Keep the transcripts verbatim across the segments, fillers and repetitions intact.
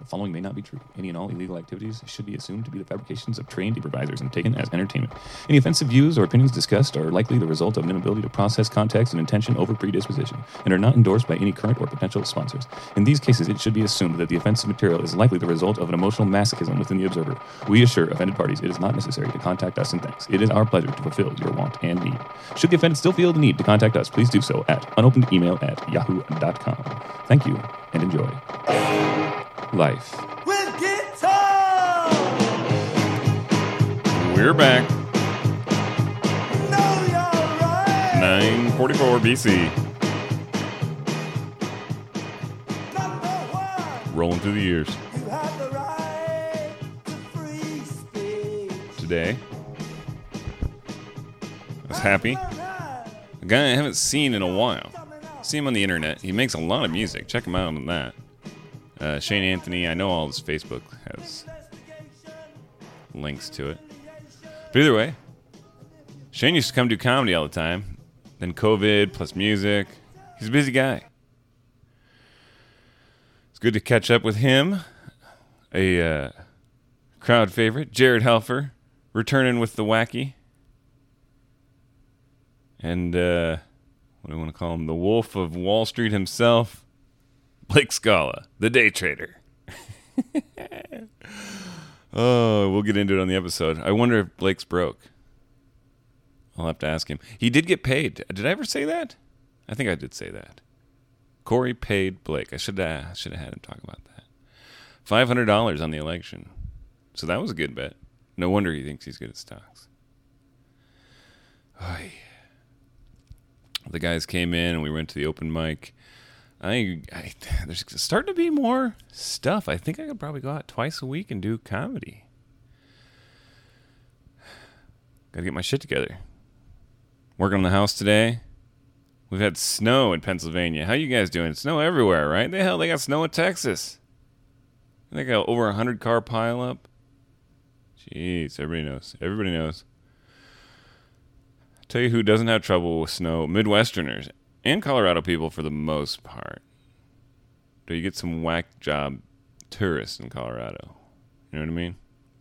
The following may not be true. Any and all illegal activities should be assumed to be the fabrications of trained improvisers and taken as entertainment. Any offensive views or opinions discussed are likely the result of an inability to process context and intention over predisposition, and are not endorsed by any current or potential sponsors. In these cases, it should be assumed that the offensive material is likely the result of an emotional masochism within the observer. We assure offended parties it is not necessary to contact us, and thanks. It is our pleasure to fulfill your want and need. Should the offended still feel the need to contact us, please do so at unopened email at yahoo dot com. Thank you, and enjoy. Life. With guitar! We're back. No, you're right. nine forty-four B C. Number one, Rolling through the years. you have the right to free speech. Today, I was happy. A guy I haven't seen in a while. See him on the internet. He makes a lot of music. Check him out on that. Uh, Shane Anthony. I know all his Facebook has links to it. But either way, Shane used to come do comedy all the time. Then COVID plus music. He's a busy guy. It's good to catch up with him. A uh, crowd favorite, Jared Helfer, returning with the wacky. And, uh... what do I want to call him? The Wolf of Wall Street himself, Blake Scala, the day trader. Oh, we'll get into it on the episode. I wonder if Blake's broke. I'll have to ask him. He did get paid. Did I ever say that? I think I did say that. Corey paid Blake. I should have should have had him talk about that. five hundred dollars on the election. So that was a good bet. No wonder he thinks he's good at stocks. Oh, yeah. The guys came in and we went to the open mic. I, I there's starting to be more stuff. I think I could probably go out twice a week and do comedy. Got to get my shit together. Working on the house today. We've had snow in Pennsylvania. How you guys doing? Snow everywhere, right? The hell, they got snow in Texas. They got over a hundred car pile up. Jeez, everybody knows. Everybody knows. Tell you who doesn't have trouble with snow, Midwesterners and Colorado people for the most part. Do you get some whack job tourists in Colorado? You know what I mean?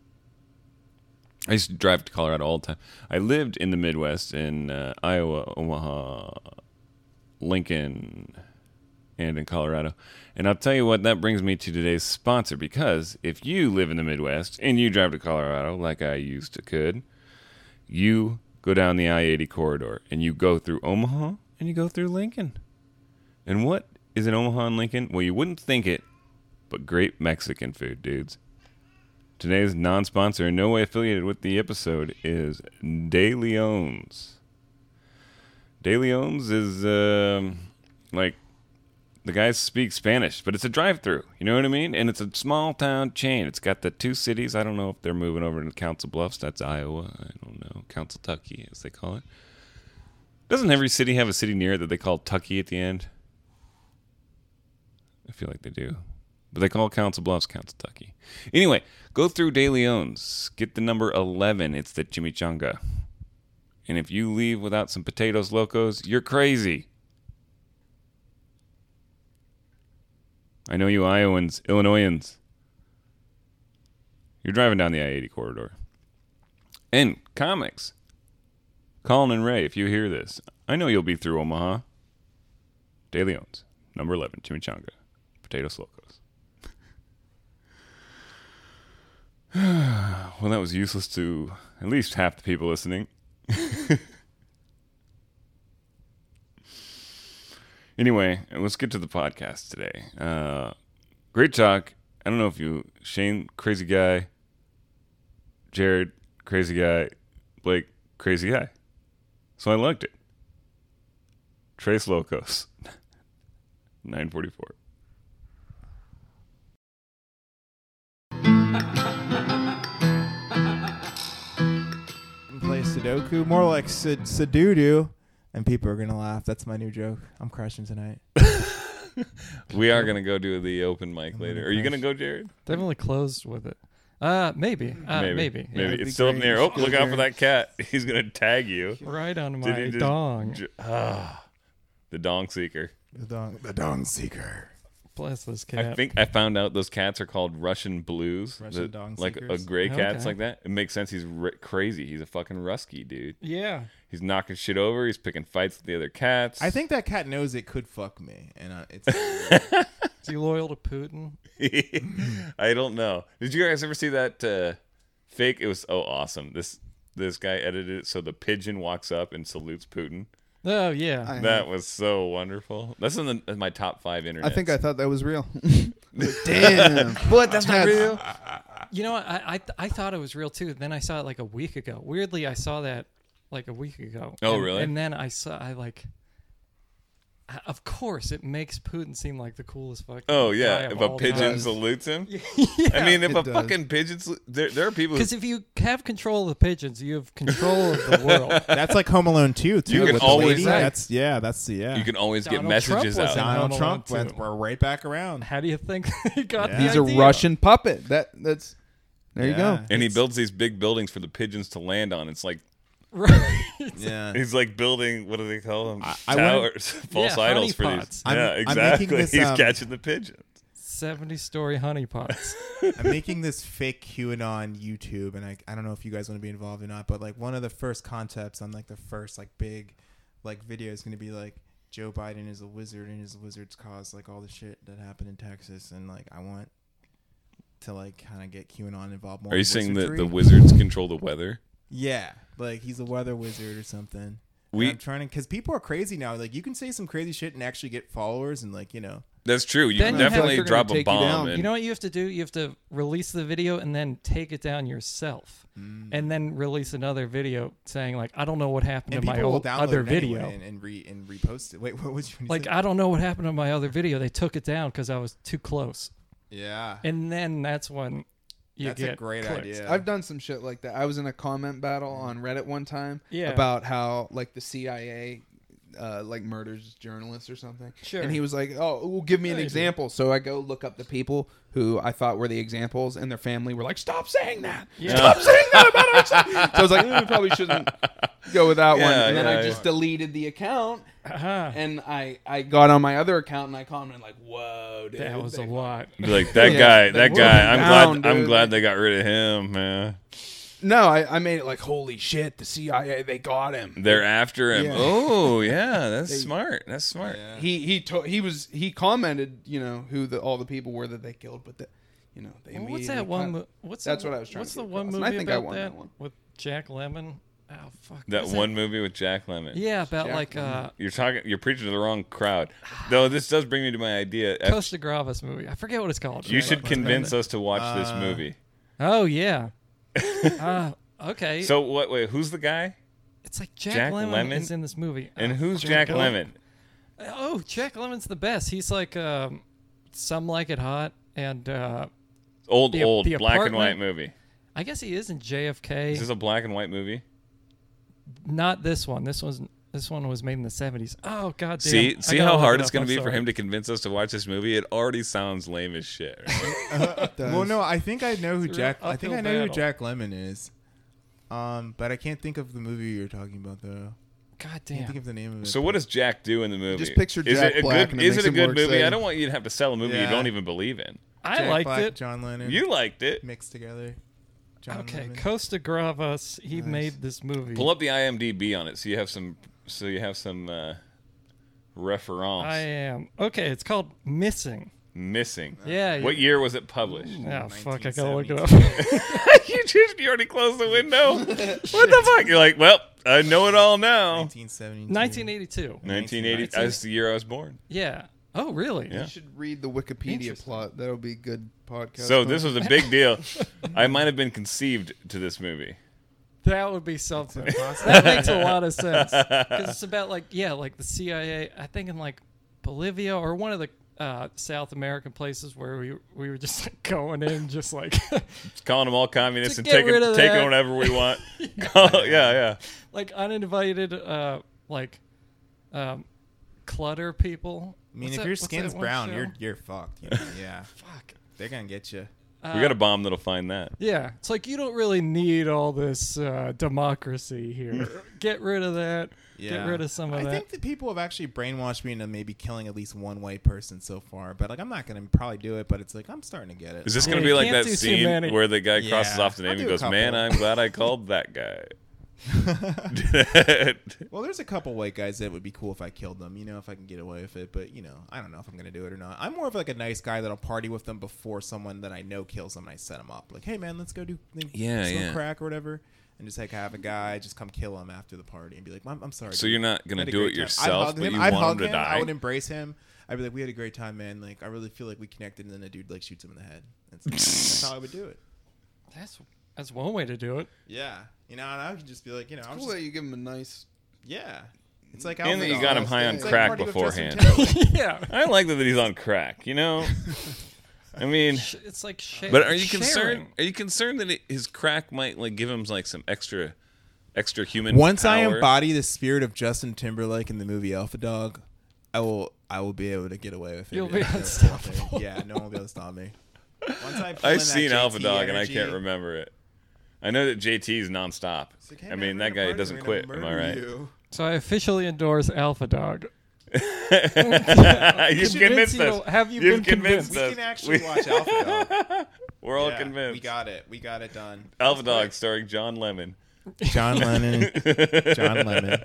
I used to drive to Colorado all the time. I lived in the Midwest in uh, Iowa, Omaha, Lincoln, and in Colorado. And I'll tell you what, that brings me to today's sponsor, because if you live in the Midwest and you drive to Colorado like I used to could, you go down the I eighty corridor, and you go through Omaha, and you go through Lincoln. And what is in Omaha and Lincoln? Well, you wouldn't think it, but great Mexican food, dudes. Today's non-sponsor, in no way affiliated with the episode, is De Leon's. De Leon's is, um, like, the guys speak Spanish, but it's a drive-through, you know what I mean? And it's a small-town chain. It's got the two cities. I don't know if they're moving over to Council Bluffs. That's Iowa. I don't know. Council Tucky, as they call it. Doesn't every city have a city near it that they call Tucky at the end? I feel like they do. But they call Council Bluffs Council Tucky. Anyway, go through De Leon's. Get the number eleven. It's the chimichanga. And if you leave without some potatoes locos, you're crazy. I know you Iowans, Illinoisans. You're driving down the I eighty corridor. And comics. Colin and Ray, if you hear this, I know you'll be through Omaha. De Leon's, number eleven, chimichanga, potatoes locos. Well, that was useless to at least half the people listening. Anyway, let's get to the podcast today. Uh, great talk. I don't know if you, Shane, crazy guy. Jared, crazy guy. Blake, crazy guy. So I liked it. Tres Locos. nine forty-four. Play Sudoku, more like Sud- Sudoku, and people are gonna laugh. That's my new joke. I'm crushing tonight. We are going to go do the open mic later. Are you going to go, Jared? They've only closed with it. Uh, maybe. Uh, maybe. Maybe. Maybe. That'd It's be still up in great. the air. Oh, Go look out for there. that cat. He's going to tag you. Right on Did my he just dong. j- Ah, the dong seeker. The dong, the dong seeker. Bless this cat. I think I found out those cats are called Russian blues. Russian The- dog like a seekers. gray cat's Okay. like that. It makes sense. He's r- crazy. He's a fucking Rusky, dude. Yeah. He's knocking shit over. He's picking fights with the other cats. I think that cat knows it could fuck me, and uh, it's. Is he loyal to Putin? I don't know. Did you guys ever see that uh, fake? It was oh awesome. This this guy edited it so the pigeon walks up and salutes Putin. Oh yeah. I, That was so wonderful. That's in, the, in my top five internet. I think I thought that was real. Damn. What? That's not real. You know, what? I, I I thought it was real too. Then I saw it like a week ago. Weirdly, I saw that like a week ago. Oh, And- really? And then I saw I like. I- Of course, it makes Putin seem like the coolest fucking. Oh guy yeah, of if a all pigeon time. salutes him. yeah. I mean, if it a does. fucking pigeon, sal- there there are people. Who, Because if you have control of the pigeons, you have control of the world. That's like Home Alone two, too. You can with the always- lady. Right. That's yeah. That's yeah. you can always Donald get messages Trump was out. in Home Donald Alone Trump two. went we're right back around. How do you think he got Yeah. the He's a idea? Russian puppet. That that's there you Yeah. go. And he It's- builds these big buildings for the pigeons to land on. It's like Right. Yeah. he's like building. What do they call them? I- I went- Towers, false Yeah, idols for honeypots. these. I'm- yeah, I'm exactly. making this, he's um, catching the pigeons. seventy-story honeypots. I'm making this fake QAnon YouTube, and I I don't know if you guys want to be involved or not, but like one of the first concepts on like the first like big like video is going to be like Joe Biden is a wizard and his wizards caused like all the shit that happened in Texas, and like I want to like kind of get QAnon involved more. Are you in saying that wizardry. the wizards control the weather? Yeah, like he's a weather wizard or something. We- We I'm trying to because people are crazy now. Like you can say some crazy shit and actually get followers, and like you know. That's true. You Then can you have- definitely They're gonna drop a take you bomb. down. And You know what you have to do? You have to release the video and then take it down yourself, Mm. and then release another video saying like, "I don't know what happened And to my people will old download other it anyway video." and, and re and repost it. Wait, what was you Like, I don't know what happened to my other video. They took it down because I was too close, yeah, and then that's when you that's get a great clicks. idea. I've done some shit like that. I was in a comment battle on Reddit one time Yeah. about how like the C I A uh, like murders journalists or something. Sure. And he was like, "Oh, well, give me an Yeah, you do. example." So I go look up the people who I thought were the examples, and their family were like, "Stop saying that! Yeah. Stop saying that about our son." So I was like, eh, "I probably shouldn't go with that one." Yeah, And then yeah, I yeah. just deleted the account, Uh-huh. and I I got on my other account and I commented like, "Whoa, dude, That was a they- lot. Be like that Yeah, guy, like, that we're guy. I'm down, glad. I'm dude. glad they got rid of him, man. No, I, I made it like, "Holy shit, the C I A, they got him." They're after him. Yeah. Oh yeah, that's They- smart. That's smart. Yeah. He he to, he was he commented, you know, who the all the people were that they killed, but the, you know, they Well, what's immediately that one? cut- mo- What's That's that, what I was trying What's to the get one across, movie and I think I about won that, that one. with Jack Lemmon? Oh fuck. That what's one movie with Jack Lemmon. Yeah, about Jack like Lemmon. uh, You're talking. You're preaching to the wrong crowd. Though this does bring me to my idea. F- Costa Gravas movie. I forget what it's called. you should But- convince us to watch this Uh, movie. Oh yeah. uh, okay. So what? Wait, who's the guy? it's like Jack, Jack Lemmon, Lemmon? is in this movie. And Oh, who's Jack Lemmon? Lemmon? Oh, Jack Lemmon's the best. He's like um, Some Like It Hot, and uh, Old, The- old The black and white Apartment? movie. I guess he is in J F K. Is this a black and white movie? Not this one. This was this one was made in the seventies. Oh god damn. See, I see gotta how look hard it it's up. going I'm to be for sorry. him to convince us to watch this movie. It already sounds lame as shit. Right? does. Well, no, I think I know who It's a Jack. real I think uphill I know who battle. Jack Lemmon is. Um, but I can't think of the movie you're talking about though. God Can't damn. think of the name of it. So what does Jack do in the movie? Just picture is Jack it a Black good? and it Is makes it a him good more movie? I exciting. don't want you to have to sell a movie you Yeah. don't even believe in. I Jack liked Black, it. John Lennon. You liked it. mixed together. John Okay, Lemmon. Costa Gravas. He Nice. made this movie. Pull up the I M D B on it, so you have some. So you have some uh, reference. I am. Okay, it's called Missing. Missing. Yeah. What year was it published? Oh fuck! I gotta look it up. you just you already closed the window. What the fuck? You're like, well, I know it all now. nineteen seventy-two. nineteen eighty-two. nineteen eighty. That's the year I was born. Yeah. Oh really? Yeah. You should read the Wikipedia Interesting. plot. That'll be good podcast. So this was a big deal. I might have been conceived to this movie. That would be something. That makes a lot of sense because it's about like yeah, like the C I A. I think in like Bolivia or one of the uh, South American places where we we were just like going in, just like Just calling them all communists To and get taking rid of taking that. whatever we want. yeah, yeah. like uninvited, uh, like um, clutter people. I mean, What's if that- Uh, your what's that skin's one brown, show? you're you're fucked. You know? Yeah, fuck. they're gonna get you. We got a bomb that'll find that. Yeah, it's like you don't really need all this uh, democracy here. Get rid of that. Get rid of some of I that. think that people have actually brainwashed me into maybe killing at least one white person so far. But like, I'm not gonna probably do it. But it's like I'm starting to get it. Is this Yeah, going to you be like can't that do too scene many. where the guy crosses Yeah. off the name I'll and do a goes, "Man, couple." I'm glad I called that guy." Well, there's a couple white guys that would be cool if I killed them. You know, if I can get away with it. But you know, I don't know if I'm gonna do it or not. I'm more of like a nice guy that'll party with them before someone that I know kills them. And I set them up. Like, hey man, let's go do Yeah, some yeah. crack or whatever. And just like have a guy just come kill him after the party and be like, I'm, I'm sorry. So dude. you're not gonna I had a do great it time." I'd yourself, hug but him. you I'd want hug him to die? I would embrace him. I'd be like, we had a great time, man. Like, I really feel like we connected. And then the dude like shoots him in the head. That's, that's how I would do it. that's that's one way to do it. Yeah, you know, and I could just be like, you know, I was Cool just, that you give him a nice. yeah. It's like And that you Alpha got Dog. him high on It's like crack Party with Justin beforehand. Timberlake. Yeah, I like that he's on crack. You know, I mean, Sh- it's like sh- but are you sharing. concerned? Are you concerned that it, his crack might like give him like some extra, extra human? Once I power? embody the spirit of Justin Timberlake in the movie Alpha Dog, I will I will be able to get away with it. You'll be Yeah, unstoppable. Yeah, no one will be able to stop me. Once I pull in I've that seen J T Alpha Dog and I energy- can't remember it. I know that J T's nonstop. It's like, hey, I man, mean, we're that gonna guy party, doesn't we're quit. gonna Am I murder right? you. So I officially endorse Alpha Dog. You've Convince convinced you us. to- have you You've been convinced We us. can actually We- watch Alpha Dog. We're all Yeah, convinced. We got it. We got it done. Alpha Dog starring John Lemon. John Lennon. John Lemon.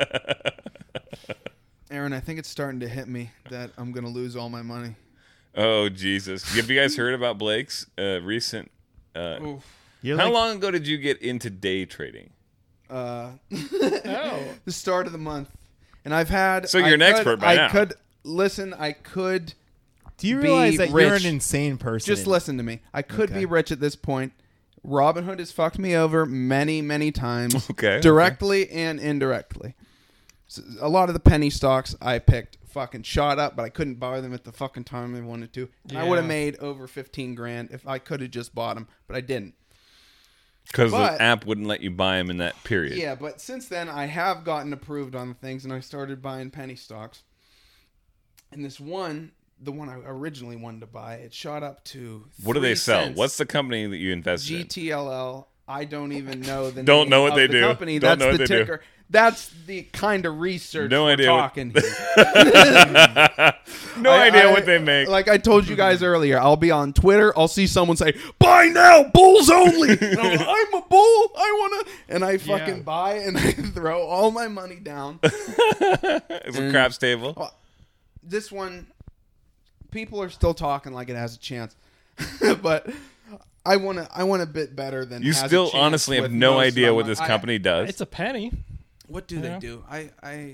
Aaron, I think it's starting to hit me that I'm gonna lose all my money. Oh Jesus! Have you guys heard about Blake's uh, recent? Uh, You're how like, long ago did you get into day trading? Uh, Oh, the start of the month, and I've had. So you're I an could- expert by I now. could listen. I could Do you be realize that you're rich. an insane person? just listen to me. I could Okay. be rich at this point. Robinhood has fucked me over many, many times, Okay. directly and indirectly. So a lot of the penny stocks I picked fucking shot up, but I couldn't buy them at the fucking time I wanted to. And I would have Yeah. made over fifteen grand if I could have just bought them, but I didn't. Because the But- app wouldn't let you buy them in that period. Yeah, but since then I have gotten approved on things, and I started buying penny stocks. And this one, the one I originally wanted to buy, it shot up to. What do they three sell? cents. What's the company that you invested in? G T L L? I don't even know the Don't name know what of they the do. company. Don't That's know what the they do. ticker. That's the kind of research No we're idea what- talking here. No I- idea I- what they make. Like I told you guys earlier, I'll be on Twitter. I'll see someone say, "Buy now, bulls only." And I'm, like, I'm a bull. I wanna, and I fucking Yeah. buy and I throw all my money down. It's a And- craps table. Well, this one, people are still talking like it has a chance, but I want to. I want a bit better than. You has a still chance honestly have with no most of idea my what money. this I- company does. it's a penny. What do Yeah. they do? I. I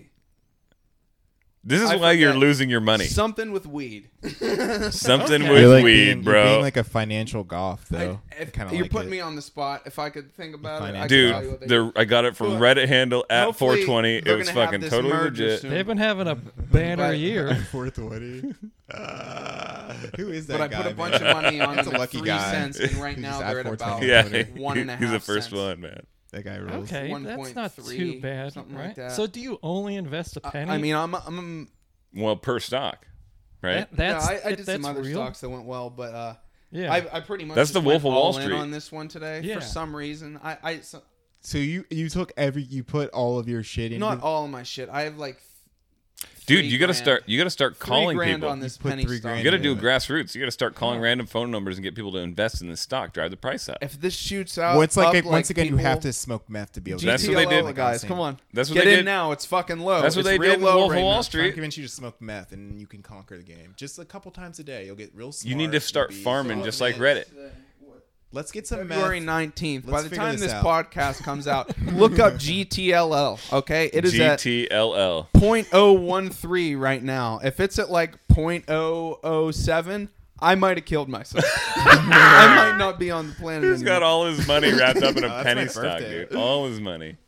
This is I why you're forget. losing your money. Something with weed. Something Okay. with You're like weed, being, bro. You're being like a financial golf, though. I, if, Kinda you're like putting it. me on the spot. If I could think about it, I Financial could Dude, tell you what they do. the I got it from Well, Reddit handle at hopefully four twenty. It they're was gonna have fucking this totally merger legit. soon. They've been having a banner But- year. four twenty. Uh, who is that But I guy? put a man? bunch of money on That's them a at lucky three guy. cents, and right He's now at they're at four about twenty. Yeah, one and a he's the half first cents. one, man. That guy rules. Okay, one that's point not three, too bad, something right? like that. So do you only invest a I- penny? I mean, I'm, I'm Well, per stock, right? that, that's yeah, I, I it- did some that's other real. stocks that went well, but uh, Yeah, I, I pretty much That's just the Wolf went of Wall all in Street. on this one today Yeah. for some reason. I, I so, So you you took every you put all of your shit in. not all of my shit. I have like, Dude, three you got to grand. start. You got to start Three calling grand people. on this put penny three stock. You got to do Yeah. grassroots. You got to start calling random phone numbers and get people to invest in this stock, drive the price up. If this shoots out, Well, it's like, up, it, once like again you have people- to smoke meth to be able to. That's do what it. they G T L L, did. guys. Same. Come on, That's what get they in did. now. It's fucking low. That's what It's they real did in low Wolf of right Wall now. Street. Try to convince you to smoke meth and you can conquer the game. Just a couple times a day, you'll get real smart. You need to You'll start be- farming Oh, just man. like Reddit. Let's get some February meth. nineteenth. By Let's the figure time this this out. podcast comes out, look up G T L L. Okay, it is G at T L L. zero point zero one three right now. If it's at like zero point zero zero seven, I might have killed myself. I might not be on the planet. He's got anymore. all his money wrapped up in a That's penny my stock, birthday. dude. All his money.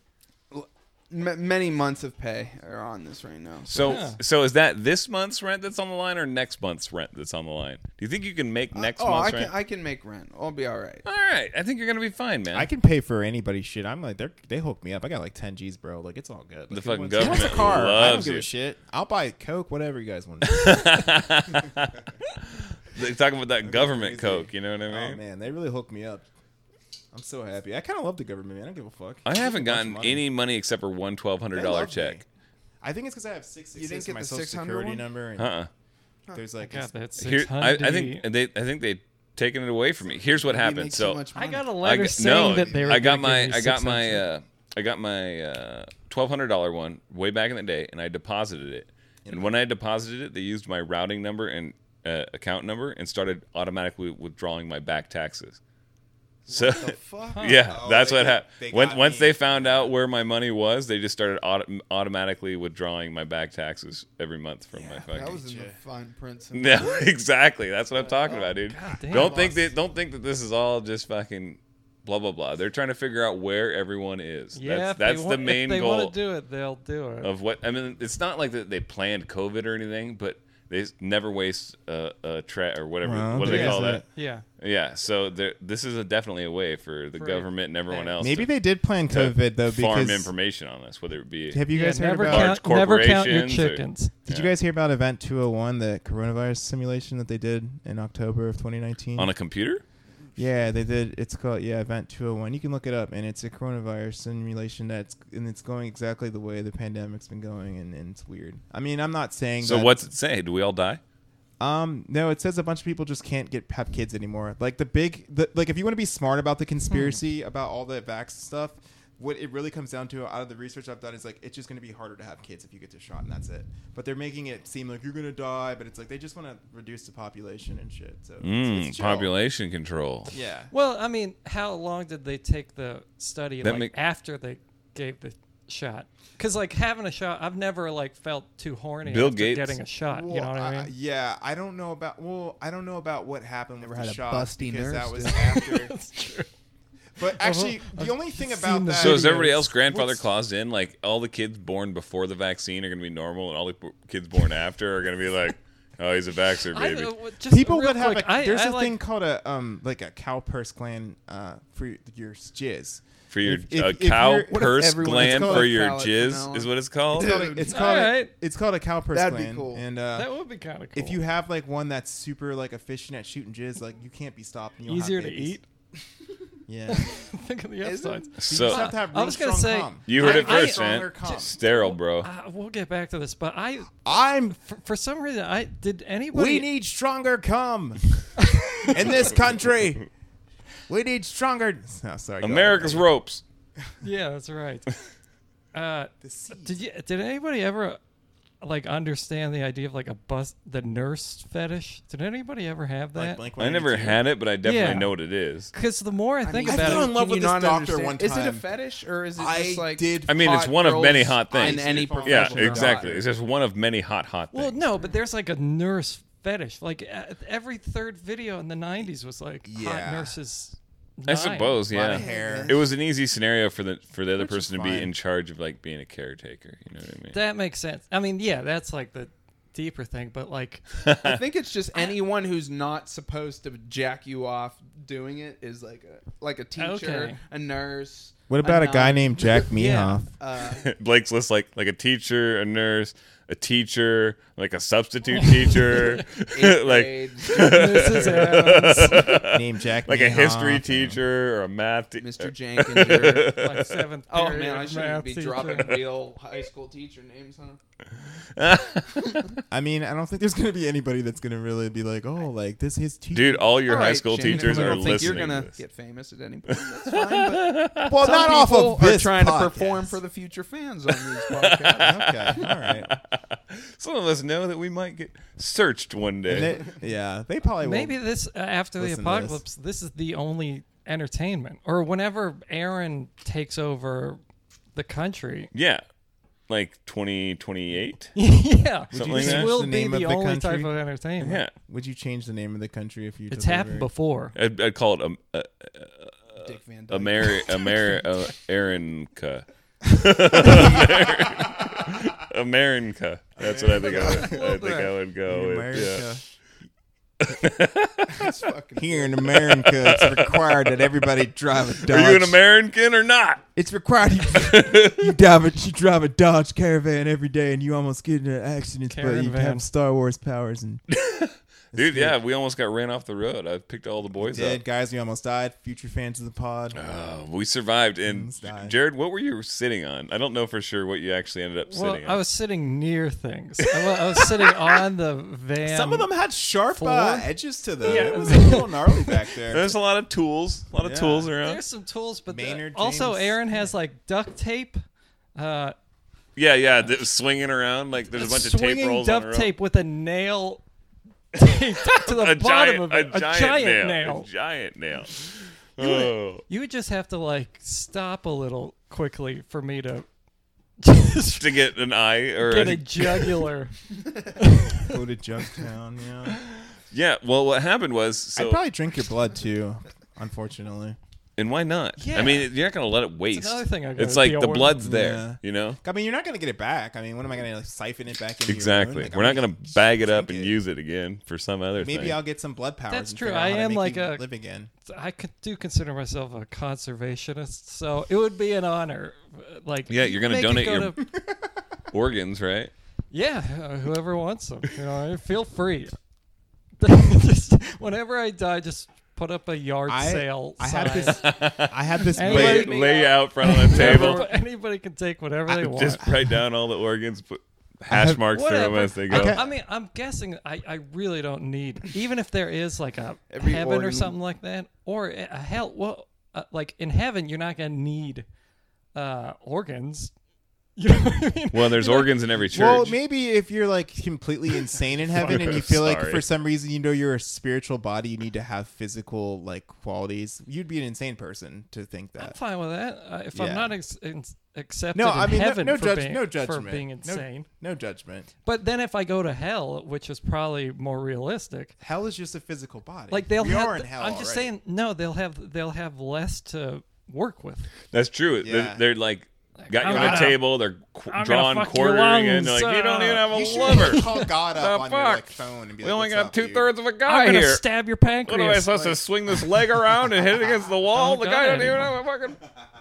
M- many months of pay are on this right now. So, Yeah. so is that this month's rent that's on the line, or next month's rent that's on the line? Do you think you can make next oh, I month's can rent? I can make rent. I'll be all right. All right, I think you're gonna be fine, man. I can pay for anybody's shit. I'm like, they they hook me up. I got like ten G's, bro. Like, it's all good. Like, The who fucking wants- who wants government a car. I don't loves give you. a shit. I'll buy Coke, whatever you guys want. They talk about that government coke. You know what I Oh mean? man, they really hooked me up. I'm so happy. I kind of love the government, man. I don't give a fuck. I haven't It's a bunch of gotten money. any money except for one twelve hundred They dollar love me. check. I think it's because I have six You six didn't for get my the social six hundred security one? number. And Uh-uh. There's like God, that's Here, six I, hundred. I think they. I think they taken it away from me. Here's what You happened. make So much I money. got a I letter got, saying no, that they were. I got gonna my give me I got my six hundred. uh, I got my uh, twelve hundred dollar one way back in the day, and I deposited it. And when I deposited it, they used my routing number and uh, account number and started automatically withdrawing my back taxes. So The fuck? yeah, Oh, that's they what got- happened. they Once got once me. they found out where my money was, they just started auto- automatically withdrawing my back taxes every month from my fucking. That was in the fine print. Yeah, exactly. That's what I'm talking about, dude. damn. Don't think that don't think that this is all just fucking blah blah blah. They're trying to figure out where everyone is. Yeah, that's if that's they the want, main if they goal want to do it, they'll do it. of what I mean. It's not like that they planned COVID or anything, but they s- never waste a, a tra- or whatever. Well, what do they there's call that? yeah. Yeah. So there- this is a, definitely a way for the Right. government and everyone else. Maybe to, they did plan to COVID though farm because information on us, whether it be have you Yeah, guys heard never about? count, never count your corporations or- chickens. Did Yeah. you guys hear about Event two oh one, the coronavirus simulation that they did in October of twenty nineteen? on a computer. Yeah, they did. It's called yeah Event two oh one. You can look it up, and it's a coronavirus simulation that's and it's going exactly the way the pandemic's been going, and, and it's weird. I mean, I'm not saying. So that, what's it say? Do we all die? Um, no, it says a bunch of people just can't get have kids anymore. Like the big, the, like if you want to be smart about the conspiracy about all the vax stuff, what it really comes down to out of the research I've done is like it's just going to be harder to have kids if you get the shot, and that's it. But they're making it seem like you're going to die, but it's like they just want to reduce the population and shit. So it's, Mm, it's chill. population control. Yeah. Well, I mean, how long did they take the study That like make- after they gave the shot? Because like having a shot, I've never like felt too horny Bill after Gates- getting a shot. Well, you know what I uh, mean? yeah, I don't know about. Well, I don't know about what happened Never with had the a shot busty because that nurse, was did after. That's true. But actually, I've the only thing seen about the that. So is everybody videos. else grandfather What's- claused in? Like all the kids born before the vaccine are going to be normal, and all the b- kids born after are going to be like, "Oh, he's a vaxxer, I, baby." uh, what- just people real that have quick, a, I- there's I a like- thing called a um like a cow purse gland uh for your jizz. For your if- if- uh, if cow you're- what if purse everyone- gland it's for called a your phallic from jizz now on? is what it's called. It's called a, it's called, Alright. a, it's called a cow purse That'd be gland. cool. And uh, that would be kind of cool. if you have like one that's super like efficient at shooting jizz, like you can't be stopped. And you'll have easier to babies. eat. Yeah. Think of the Is it? upsides. You So just have to have I real was gonna strong say- cum. you heard I- it I- first, stronger man. cum. Sterile, bro. Uh, we'll get back to this, but I, I'm. for, for some reason, I did anybody. We need stronger cum in this country. We need stronger. Oh, sorry. go America's ahead. ropes. Yeah, that's right. Uh, The seeds. did you? Did anybody ever like understand the idea of like a bus, the nurse fetish? Did anybody ever have Like that? Blink I never one eighty-two. had it, but I definitely Yeah. know what it is. Because the more I think I about fell it, in love Can with you this not doctor understand- one Is it a time. fetish or is it I just like did. I mean, it's hot one of many girls hot things. in any Yeah, Yeah, professional exactly. doctor? It's just one of many hot, hot things. well, no, but there's like a nurse fetish. Like uh, every third video in the nineties was like Yeah. hot nurses. I nine. suppose, Lot yeah. of hair. It was an easy scenario for the for the other Which is person to be fine. in charge of like being a caretaker. You know what I mean? That makes sense. I mean, yeah, that's like the deeper thing, but like, I think it's just anyone who's not supposed to jack you off doing it is like a like a teacher, Okay. a nurse. What about a guy nun. named Jack Yeah. Mehoff? Uh, Blake's list like like a teacher, a nurse, a teacher, like a substitute teacher, eighth like grade, Missus Adams, Named Jack like a Mehoff, history and- teacher or a math teacher. Mister Jenkins. like seventh Oh period man, I shouldn't math be teacher. dropping real high school teacher names, huh? I mean, I don't think there's gonna be anybody that's gonna really be like, oh, like this his teacher. Dude, all your All high right, school Shane, teachers I are don't think listening you're gonna to this. get famous at any point. That's fine. But well, some not off people of this are trying podcast. to perform for the future fans on these podcasts. Okay, all right. Some of us know that we might get searched one And day. they- yeah, they probably will. Maybe this uh, after the listen to this. apocalypse, this. is the only entertainment, or whenever Aaron takes over the country. Yeah, like twenty twenty-eight. yeah, Something this like that? will The be name the of the only country? type of entertainment. Yeah, Would you change the name of the country if you? It's took happened over? before. I'd, I'd call it um, uh, Dick Van Dyke. Ameri Ameri uh, Aaronca. America. That's what I think I would. I think I would go In with. Yeah. America. That's fucking Here in America, it's required that everybody drive a Dodge. Are you an American or not? It's required you, you drive a you drive a Dodge Caravan every day, and you almost get into accidents, but you Caravan. have Star Wars powers. And Dude, good. yeah, we almost got ran off the road. I picked all the boys Did up. guys? We almost died. Future fans of the pod. Oh, we survived. And Almost died. Jared, what were you sitting on? I don't know for sure what you actually ended up Well, sitting I on. was sitting near things. I wa- I was sitting on the van. Some of them had sharp Floor? uh, edges to them. Yeah. It was a little gnarly back there. There's a lot of tools. A lot of Yeah. tools around. There's some tools, but the- Maynard also James. Aaron has like duct tape. Uh, Yeah, yeah, th- swinging around like there's a bunch of tape swinging rolls on duct the rope. tape with a nail taped to the a bottom giant, of it. a giant, giant nail. nail. A giant nail. Oh. You would just have to like stop a little quickly for me to just To get an eye or get a, a jugular. Go to Jugtown, yeah. yeah. Well, what happened was so, I'd probably drink your blood too, unfortunately. and why not? Yeah. I mean, you're not gonna let it waste. another thing I gotta It's like deal the with. blood's there, Yeah. you know. I mean, you're not gonna get it back. I mean, when am I gonna like, siphon it back into Exactly. Your own? Like, We're I'm not gonna just bag it up drink and it. use it again for some other Maybe thing. I'll get some blood powers. That's and true. figure out I how to am make like you a- live again. I could, do consider myself a conservationist, so it would be an honor. uh, Like, Yeah, you're gonna make it donate go your- to- Organs, right? yeah, uh, whoever wants them, you know, feel free. Just whenever I die, just put up a yard I- sale. I had sign. this. I had this. Anybody- Lay, way- lay out front on the table. Anybody, anybody can take whatever they want. Just write down all the organs, put hash have- marks through them Whatever. as they go. Okay. I mean, I'm guessing I, I really don't need, even if there is like a Every heaven or organ- something like that, or a a hell. Well, uh, like in heaven, you're not gonna need uh, organs. You know what I mean? Well, there's You're not- organs in every church. Well, maybe if you're like completely insane in heaven and you feel like Sorry. for some reason you know you're a spiritual body, you need to have physical like qualities. You'd be an insane person to think I'm that. fine with that. Uh, if Yeah. I'm not ex- in- accepted No, in I mean no, heaven no, for, judge, being, no for judgment, being No- insane, No, judgment. but then if I go to hell, which is probably more realistic, Hell is just a physical body. like they'll we have. are in hell I'm just already. saying, no, they'll have they'll have less to work with. That's true. Yeah. They're, they're like got you I'm on a gonna- table. They're qu- I'm gonna drawing, fuck your quartering in. They're lungs, like, you don't uh, even have a You should liver. call God The up on your fuck? like phone and be We like, only "What's got up, two dude?" thirds of a I'm guy gonna here. stab your What am I pancreas. supposed to swing this leg around and hit it against the wall? I'm The done guy doesn't even anymore. have a fucking.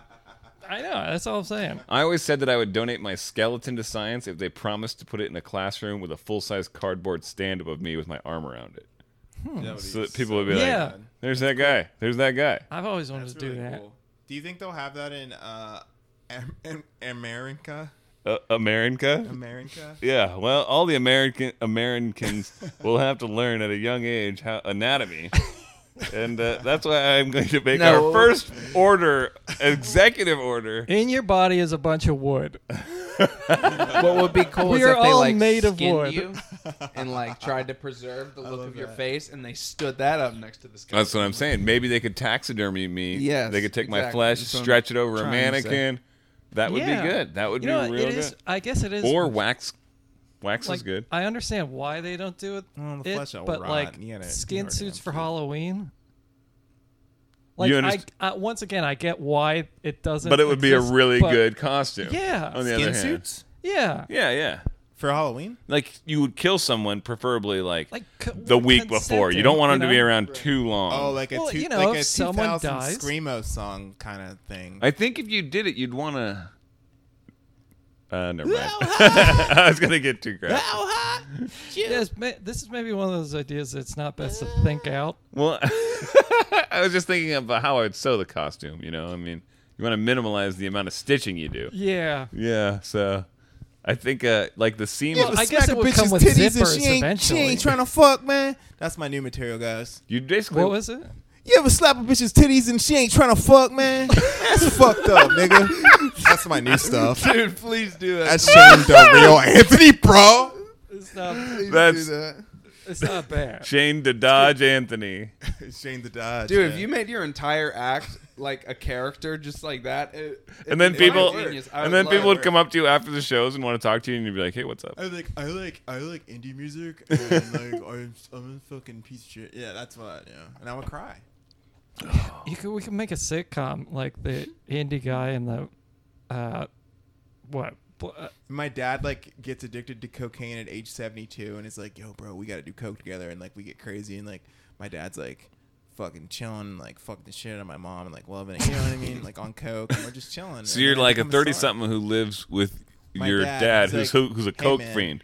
I know. That's all I'm saying. I always said that I would donate my skeleton to science if they promised to put it in a classroom with a full-size cardboard stand above me with my arm around it. That would So be that people so would be Yeah. like, "There's that guy. There's that guy." I've always wanted That's to do really that. cool. Do you think they'll have that in uh, Am- Am- America? Uh, America. America? Yeah, well, all the American Americans will have to learn at a young age how anatomy, and uh, that's why I'm going to make No. our first order, executive order. In your body is a bunch of wood. What would be cool We is are if they all like made of skinned wood. you and like tried to preserve the look love of your that. face, and they stood that up next to the skeleton. That's what I'm saying. Maybe they could taxidermy me. Yes, they could take my exactly. flesh, That's what I'm stretch it over a trying to say. mannequin. That would Yeah. be good. That would You know, be what, real it good. is. I guess it is. Or wax. Wax like, is good. I understand why they don't do it. Well, the it, flesh will but rot. like You gotta- you skin already suits have for to. Halloween. Like You I, underst- I, once again, I get why it doesn't. But it would be a exist, really but- good costume. Yeah. On the Skin other hand. suits Yeah. Yeah, yeah. for Halloween? Like you would kill someone, preferably like, Like co- the week before. You don't want them consenting, to be you know? around too long. Oh, like a Well, two, you know, like if a someone two thousand dies- screamo song kind of thing. I think if you did it, you'd want to. Uh, never mind. I was gonna get too graphic. Yes, ma- this is maybe one of those ideas that's not best to think out. Well, I was just thinking about how I would sew the costume. You know, I mean, you want to minimize the amount of stitching you do. Yeah. Yeah, so I think uh, like the seams. Well, I guess it would come with zippers eventually. trying to fuck, man. That's my new material, guys. you basically. What was it? You ever slap a bitch's titties and she ain't trying to fuck, man? That's fucked up, nigga. That's my new stuff. Dude, please do that. That's Shane the real Anthony, bro. It's not. That's It's not bad. Shane the Dodge Anthony. Shane the Dodge. Dude, man. if you made your entire act like a character just like that, it, And then it'd be people, genius. I and would then love people it. would come up to you after the shows and want to talk to you, and you'd be like, "Hey, what's up?" I like I like I like indie music and like I'm I'm a fucking piece of shit. Yeah, that's what. Yeah, and I would cry. You could, we could make a sitcom like the indie guy and the, uh, what? Bl- uh, My dad like gets addicted to cocaine at age seventy-two, and is like, "Yo, bro, we got to do coke together," and like we get crazy, and like my dad's like fucking chilling, like fucking the shit out of my mom, and like loving it. You know what I mean? Like on coke, and we're just chilling. So and you're then I like a become star. thirty-something who lives with My your dad, dad, he's who's like, who, who's a "Hey, coke man." fiend.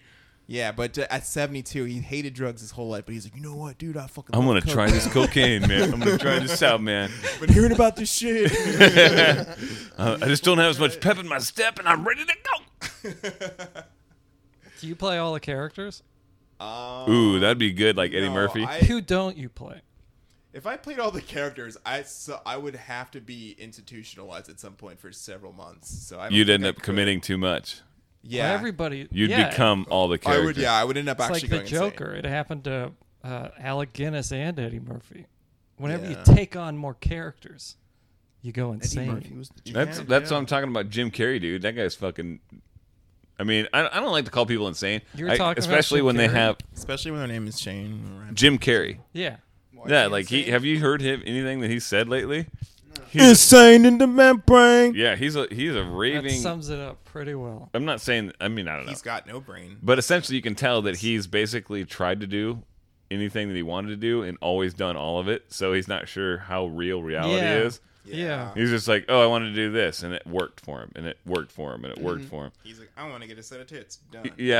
Yeah, but uh, at seventy-two, he hated drugs his whole life. But he's like, you know what, dude? I fucking. I'm love gonna coke try this now." cocaine, man. I'm gonna try this out, man. Been hearing about this shit. Uh, I just don't have as much pep in my step, and I'm ready to go. Do you play all the characters? um, Ooh, that'd be good, like Eddie no, Murphy. I- Who don't you play? If I played all the characters, I so I would have to be institutionalized at some point for several months. So I don't You'd think end I up could. committing too much. Yeah, Well, everybody. You'd yeah, become all the I characters. would. Yeah, I would end up It's actually like the going insane. Joker. It happened to uh, Alec Guinness and Eddie Murphy. Whenever Yeah. you take on more characters, you go insane. Eddie Murphy was the That's Joker. that's what I'm talking about. Jim Carrey, dude. That guy's fucking. I mean, I, I don't like to call people insane, You were I- talking about especially Jim when they Carrey? have Especially when their name is Shane. Jim Carrey. Yeah. Why Yeah, is like he. insane? Have you heard him anything that he's said lately? Insane in the membrane. Yeah, he's a he's a That raving. sums it up pretty well. I'm not saying. I mean, I don't know. He's got no brain. But essentially, you can tell that he's basically tried to do anything that he wanted to do and always done all of it. So he's not sure how real reality Yeah. is. Yeah. He's just like, oh, I want to do this, and it worked for him, and it worked for him, and it worked for him. He's like, I want to get a set of tits. Done. Yeah.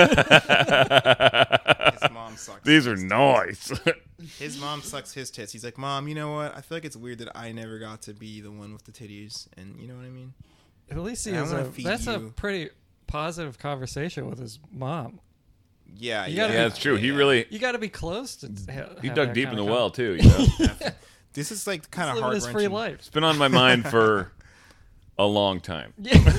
His mom sucks. These are his nice. His mom sucks his tits. He's like, Mom, you know what? I feel like it's weird that I never got to be the one with the titties. And you know what I mean? At least he I has wanna a, feed that's a you. pretty positive conversation with his mom. Yeah, You yeah. gotta Yeah, be- that's true. He yeah. really You got to be close to. Ha- he have dug that deep in kind the of well too. You know, This is like kind of living hard. his free life. it's been on my mind for a long time.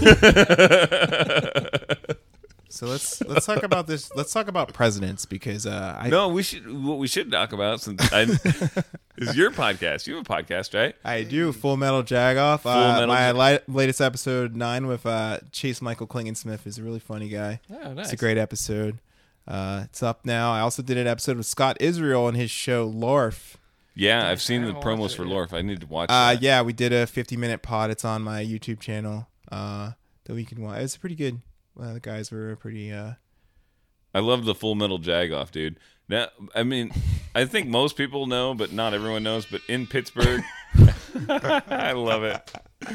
So let's let's talk about this. Let's talk about presidents because uh, I No, we should. What we should talk about since I, is your podcast. You have a podcast, right? I do Full Metal Jagoff. Full Uh, Metal my Ja- li- latest episode nine with uh, Chase Michael Klingensmith is a really funny guy. Oh, nice. It's a great episode. Uh, it's up now. I also did an episode with Scott Israel on his show Lorf. Yeah, I've seen I the haven't promos watched it for yet. Lorf. I need to watch. Uh, that. yeah, we did a fifty minute pod. It's on my YouTube channel. Uh, that we can watch. It's pretty good. Uh, the guys were pretty. Uh, I love the Full Metal Jagoff, dude. Now, I mean, I think most people know, but not everyone knows. But in Pittsburgh, I love it.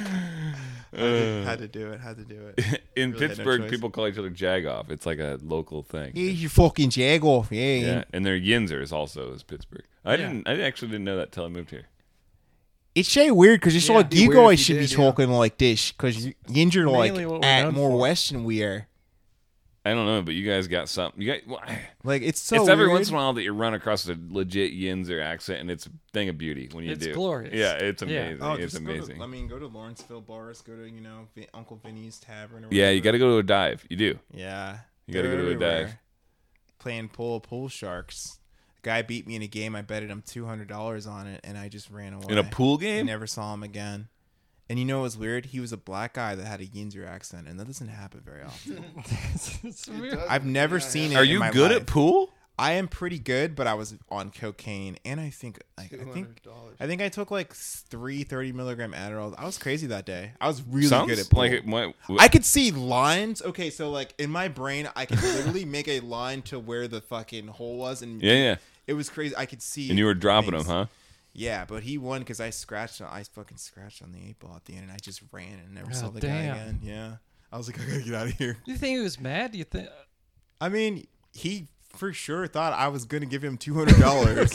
had to do it. Had to do it. In Really had no Pittsburgh, choice. people call each other Jagoff. It's like a local thing. Here's your fucking Jagoff. Yeah. Yeah, and their Yinzers also is Pittsburgh. I Yeah. didn't. I actually didn't know that till I moved here. It's so weird because it's Yeah, like it'd be you weird guys if you should be did, yeah. talking like this because you're like Mainly what we're at known more for. west than we are. I don't know, but you guys got something. You got. Well, Like it's so. it's every weird. once in a while that you run across a legit Yinzer accent, and it's a thing of beauty when you It's do. glorious. Yeah, it's Yeah. amazing. Oh, it's just go to- amazing. I mean, go to Lawrenceville bars. Go to you know Vin- Uncle Vinny's Tavern. Or yeah, you got whatever. to go to a dive. You do. Yeah, You gotta they're go to a everywhere. dive. Playing pool, pool sharks. The guy beat me in a game. I betted him two hundred dollars on it, and I just ran away. In a pool I game? never saw him again. And you know what was weird? He was a black guy that had a Yinzer accent, and that doesn't happen very often. It's weird. I've never Yeah, seen it. Are in you my good life. at pool? I am pretty good, but I was on cocaine, and I think like, I think dollars. I think I took like three thirty milligram Adderall. I was crazy that day. I was really Sounds good at pool. like it might. I could see lines. Okay, so like in my brain, I could literally make a line to where the fucking hole was, and Yeah, yeah. it was crazy. I could see. And you were dropping things. them, huh? Yeah, but he won because I scratched. I fucking scratched on the eight ball at the end, and I just ran and never Oh, saw the damn. guy again. Yeah, I was like, I gotta get out of here. Do you think he was mad? Do you think? I mean, he for sure thought I was gonna give him two hundred dollars.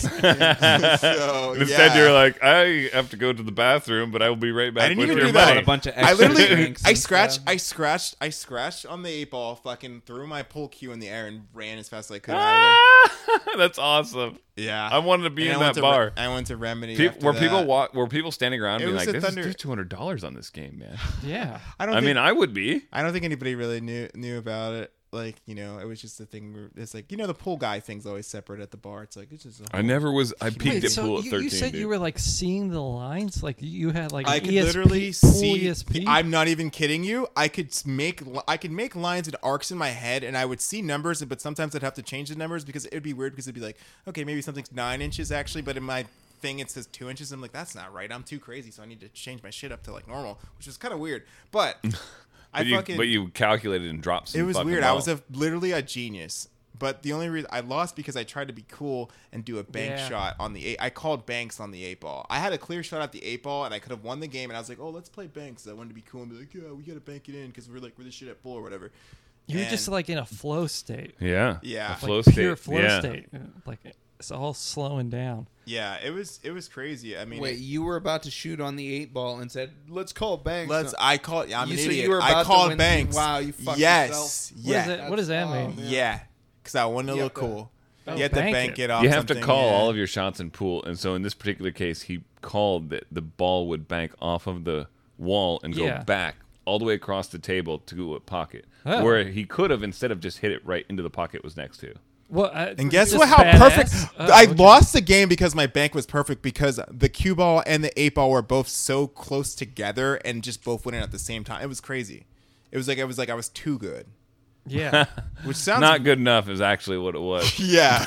so, Instead, yeah. you're like, I have to go to the bathroom, but I will be right back I didn't with even your do that. money. a bunch of I extra literally, drinks I and scratched, stuff. I scratched, I scratched on the eight ball, fucking threw my pull cue in the air and ran as fast as I could out of Ah, that's awesome. there. Yeah, I wanted to be And in I went that to bar. Re- I went to Remedy. Peop after were that. people walk? Were people standing around It being was like, a "This Thunder- is two hundred dollars on this game, man"? Yeah. I don't. I think, mean, I would be. I don't think anybody really knew knew about it. Like, you know, it was just a thing. Where it's like, you know, the pool guy thing's always separate at the bar. It's like it's just. A I never was. I peaked Wait, at so pool at you, thirteen. you said dude. you were like seeing the lines, like you had like I an could E S P, literally pool see. E S P? I'm not even kidding you. I could s- make. I could make lines and arcs in my head, and I would see numbers. But sometimes I'd have to change the numbers because it'd be weird. Because it'd be like, okay, maybe something's nine inches actually, but in my thing it says two inches. I'm like, that's not right. I'm too crazy, so I need to change my shit up to like normal, which is kind of weird. But I But you, fucking. but you calculated and dropped some. It was fucking weird. I was balls. a, literally a genius. But the only reason I lost because I tried to be cool and do a bank Yeah. shot on the eight. I called banks on the eight ball. I had a clear shot at the eight ball, and I could have won the game. And I was like, "Oh, let's play banks." I wanted to be cool and be like, "Yeah, we gotta bank it in because we're like we're the shit at full or whatever." You're And- just like in a flow state. Yeah. Yeah. A Like flow Like state. pure flow yeah. state. Uh, Like it's all slowing down. Yeah, it was it was crazy. I mean, Wait, you were about to shoot on the eight ball and said, "Let's call banks." let's. I called. Yeah, I'm You an said you idiot. were I about to called win- banks. wow, you fucked yes, yourself. What yeah, is it? What does that Oh, mean? man. yeah. Because I wanted to You look have to- cool. Oh, you have to bank bank it. it off. You have to something, call yeah. all of your shots in pool, and so in this particular case, he called that the ball would bank off of the wall and go Yeah. back all the way across the table to a pocket, Oh. where he could have instead of just hit it right into the pocket it was next to. Well, I, And guess just what? How badass? perfect! Oh, I okay. lost the game because my bank was perfect because the cue ball and the eight ball were both so close together and just both went in at the same time. It was crazy. It was like it was like I was too good, Yeah. which sounds Not good enough is actually what it was. Yeah,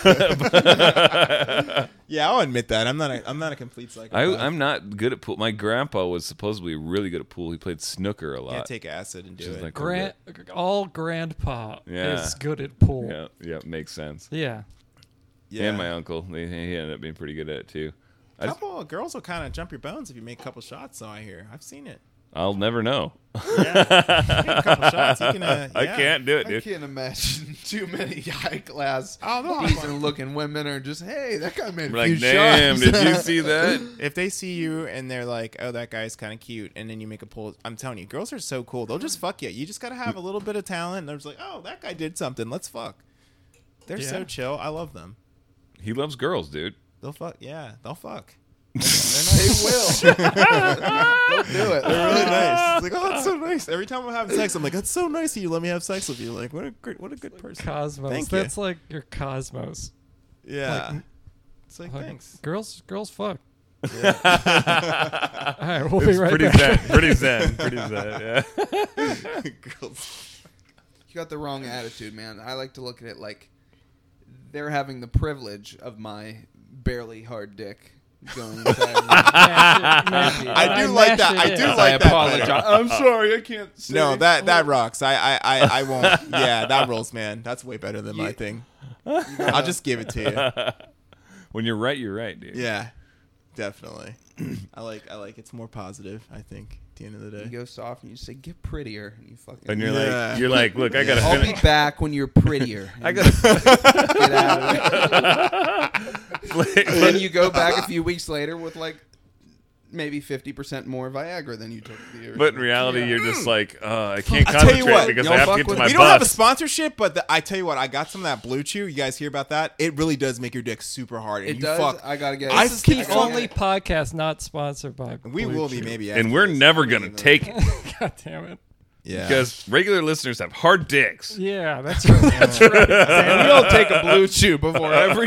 yeah. I'll admit that I'm not. A, I'm not a complete psychopath. I, I'm not good at pool. My grandpa was supposedly really good at pool. He played snooker a lot. can't take acid and do Which is it. like- Grand, all grandpa Yeah. is good at pool. yeah, yeah, makes sense. Yeah. yeah. And my uncle, he, he ended up being pretty good at it too. A I just, couple of girls will kind of jump your bones if you make a couple shots. So I hear. I've seen it. I'll never know. Yeah, make a couple shots. You can. Uh, I yeah. can't do it, I dude. can't imagine too many high class, Oh, no, I'm- decent looking women are just, hey, that guy made a I'm like, few damn, shots. did you see that? If they see you and they're like, "Oh, that guy's kind of cute," and then you make a pull, I'm telling you, girls are so cool. They'll just fuck you. You just gotta have a little bit of talent. And they're just like, "Oh, that guy did something. Let's fuck." They're so Yeah. chill. I love them. He loves girls, dude. They'll fuck. Yeah, they'll fuck. They will. They'll do it. They're really nice. It's like, oh, that's so nice. Every time I'm having sex, I'm like, that's so nice of you. Let me have sex with you. Like, what a great, what a good person. Cosmos. Thank you. That's like your cosmos. Yeah. like- it's like, Like, thanks. Girls, girls fuck. All right, we'll be It's right pretty back. zen, pretty zen, pretty zen. Yeah. Girls. You got the wrong attitude, man. I like to look at it like they're having the privilege of my barely hard dick going inside. Mash it, mash it. I do I like mash that. it I in. do I like that. apologize. better. I'm sorry, I can't say. No, that that rocks. I I I, I won't. Yeah, that rolls, man. That's way better than my You- thing. I'll just give it to you. When you're right, you're right, dude. Yeah, definitely. I like I like it's more positive. I think at the end of the You day. go soft and you say, get prettier. And you fucking. And you're Yeah. like, you're like, look, I gotta I'll finish. be back when you're prettier. I And gotta. get out of it. And then you go back a few weeks later with like maybe fifty percent more Viagra than you took the original. But in reality, you're just like, uh, I can't I tell you concentrate what, because y'all I have to fuck get to with- my We don't have a bus. sponsorship, but the, I tell you what, I got some of that Blue Chew. You guys hear about that? It really does make your dick super hard. And it you does. fuck. I gotta get. I This is keep the I gotta only get- podcast not sponsored by. We Blue will be Chew. maybe. and after we're this. never gonna take it God damn it. Yeah. because regular listeners have hard dicks. Yeah, that's right. That's right. And we don't take a blue chew before every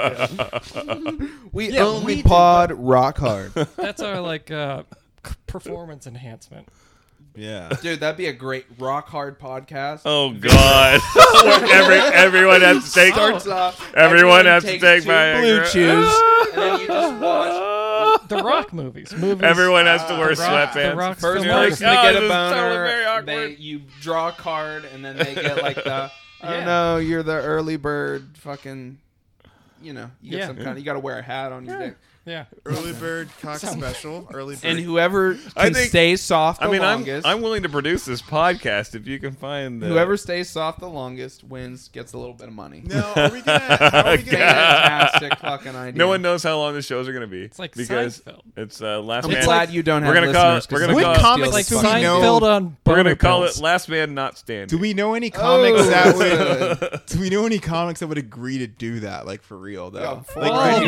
podcast. We Yeah, only we do, pod rock hard. That's our like uh, c- performance enhancement. Yeah. Dude, that'd be a great rock hard podcast. Oh God! Every everyone has to take. Starts off. Everyone has to takes take two Viagra. blue chews, and then you just watch. The Rock movies. Movies. Everyone has to wear The Rock- sweatpants. The Rock's First You're like, person "Oh, to get this a is totally boner, very awkward." they, you draw a card, and then they get like the. Oh Yeah. no, you're the early bird. Fucking. You know, you get Yeah. some kind of. You got to wear a hat on your dick. Yeah. Early bird cock special. Early bird. And whoever I can think- stay soft the I mean, I'm longest. I'm willing to produce this podcast if you can find the, Whoever stays soft the longest wins, gets a little bit of money. no, are we gonna? How are we gonna? Fantastic fucking idea. No one knows how long the shows are going to be. It's like because Seinfeld. it's uh, last I'm man. glad you don't have We're gonna call- listeners. 'cause we're gonna they call- steal comics this Like do we fucking- know- Seinfeld on We're gonna boner call pills. it Last Man Not Standing. Do we know any comics Oh, that good. would? Do we know any comics that would agree to do that? Like for real though. Yeah, full like, on. right Oh,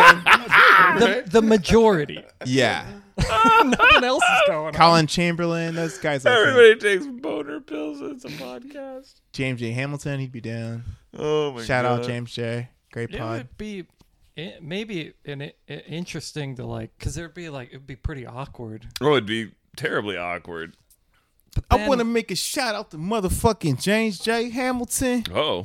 here. the, the majority. Yeah. Nothing else is going on. Colin Chamberlain, those guys. I think. Everybody takes boner pills. It's a podcast. James J. Hamilton, he'd be down. Oh my Shout god! out James J. Great It pod. would be i- maybe an, i- interesting to like, because there'd be like, it'd be pretty awkward. Oh, it'd be terribly awkward. But I then- want to make a shout out to motherfucking James J. Hamilton. Oh,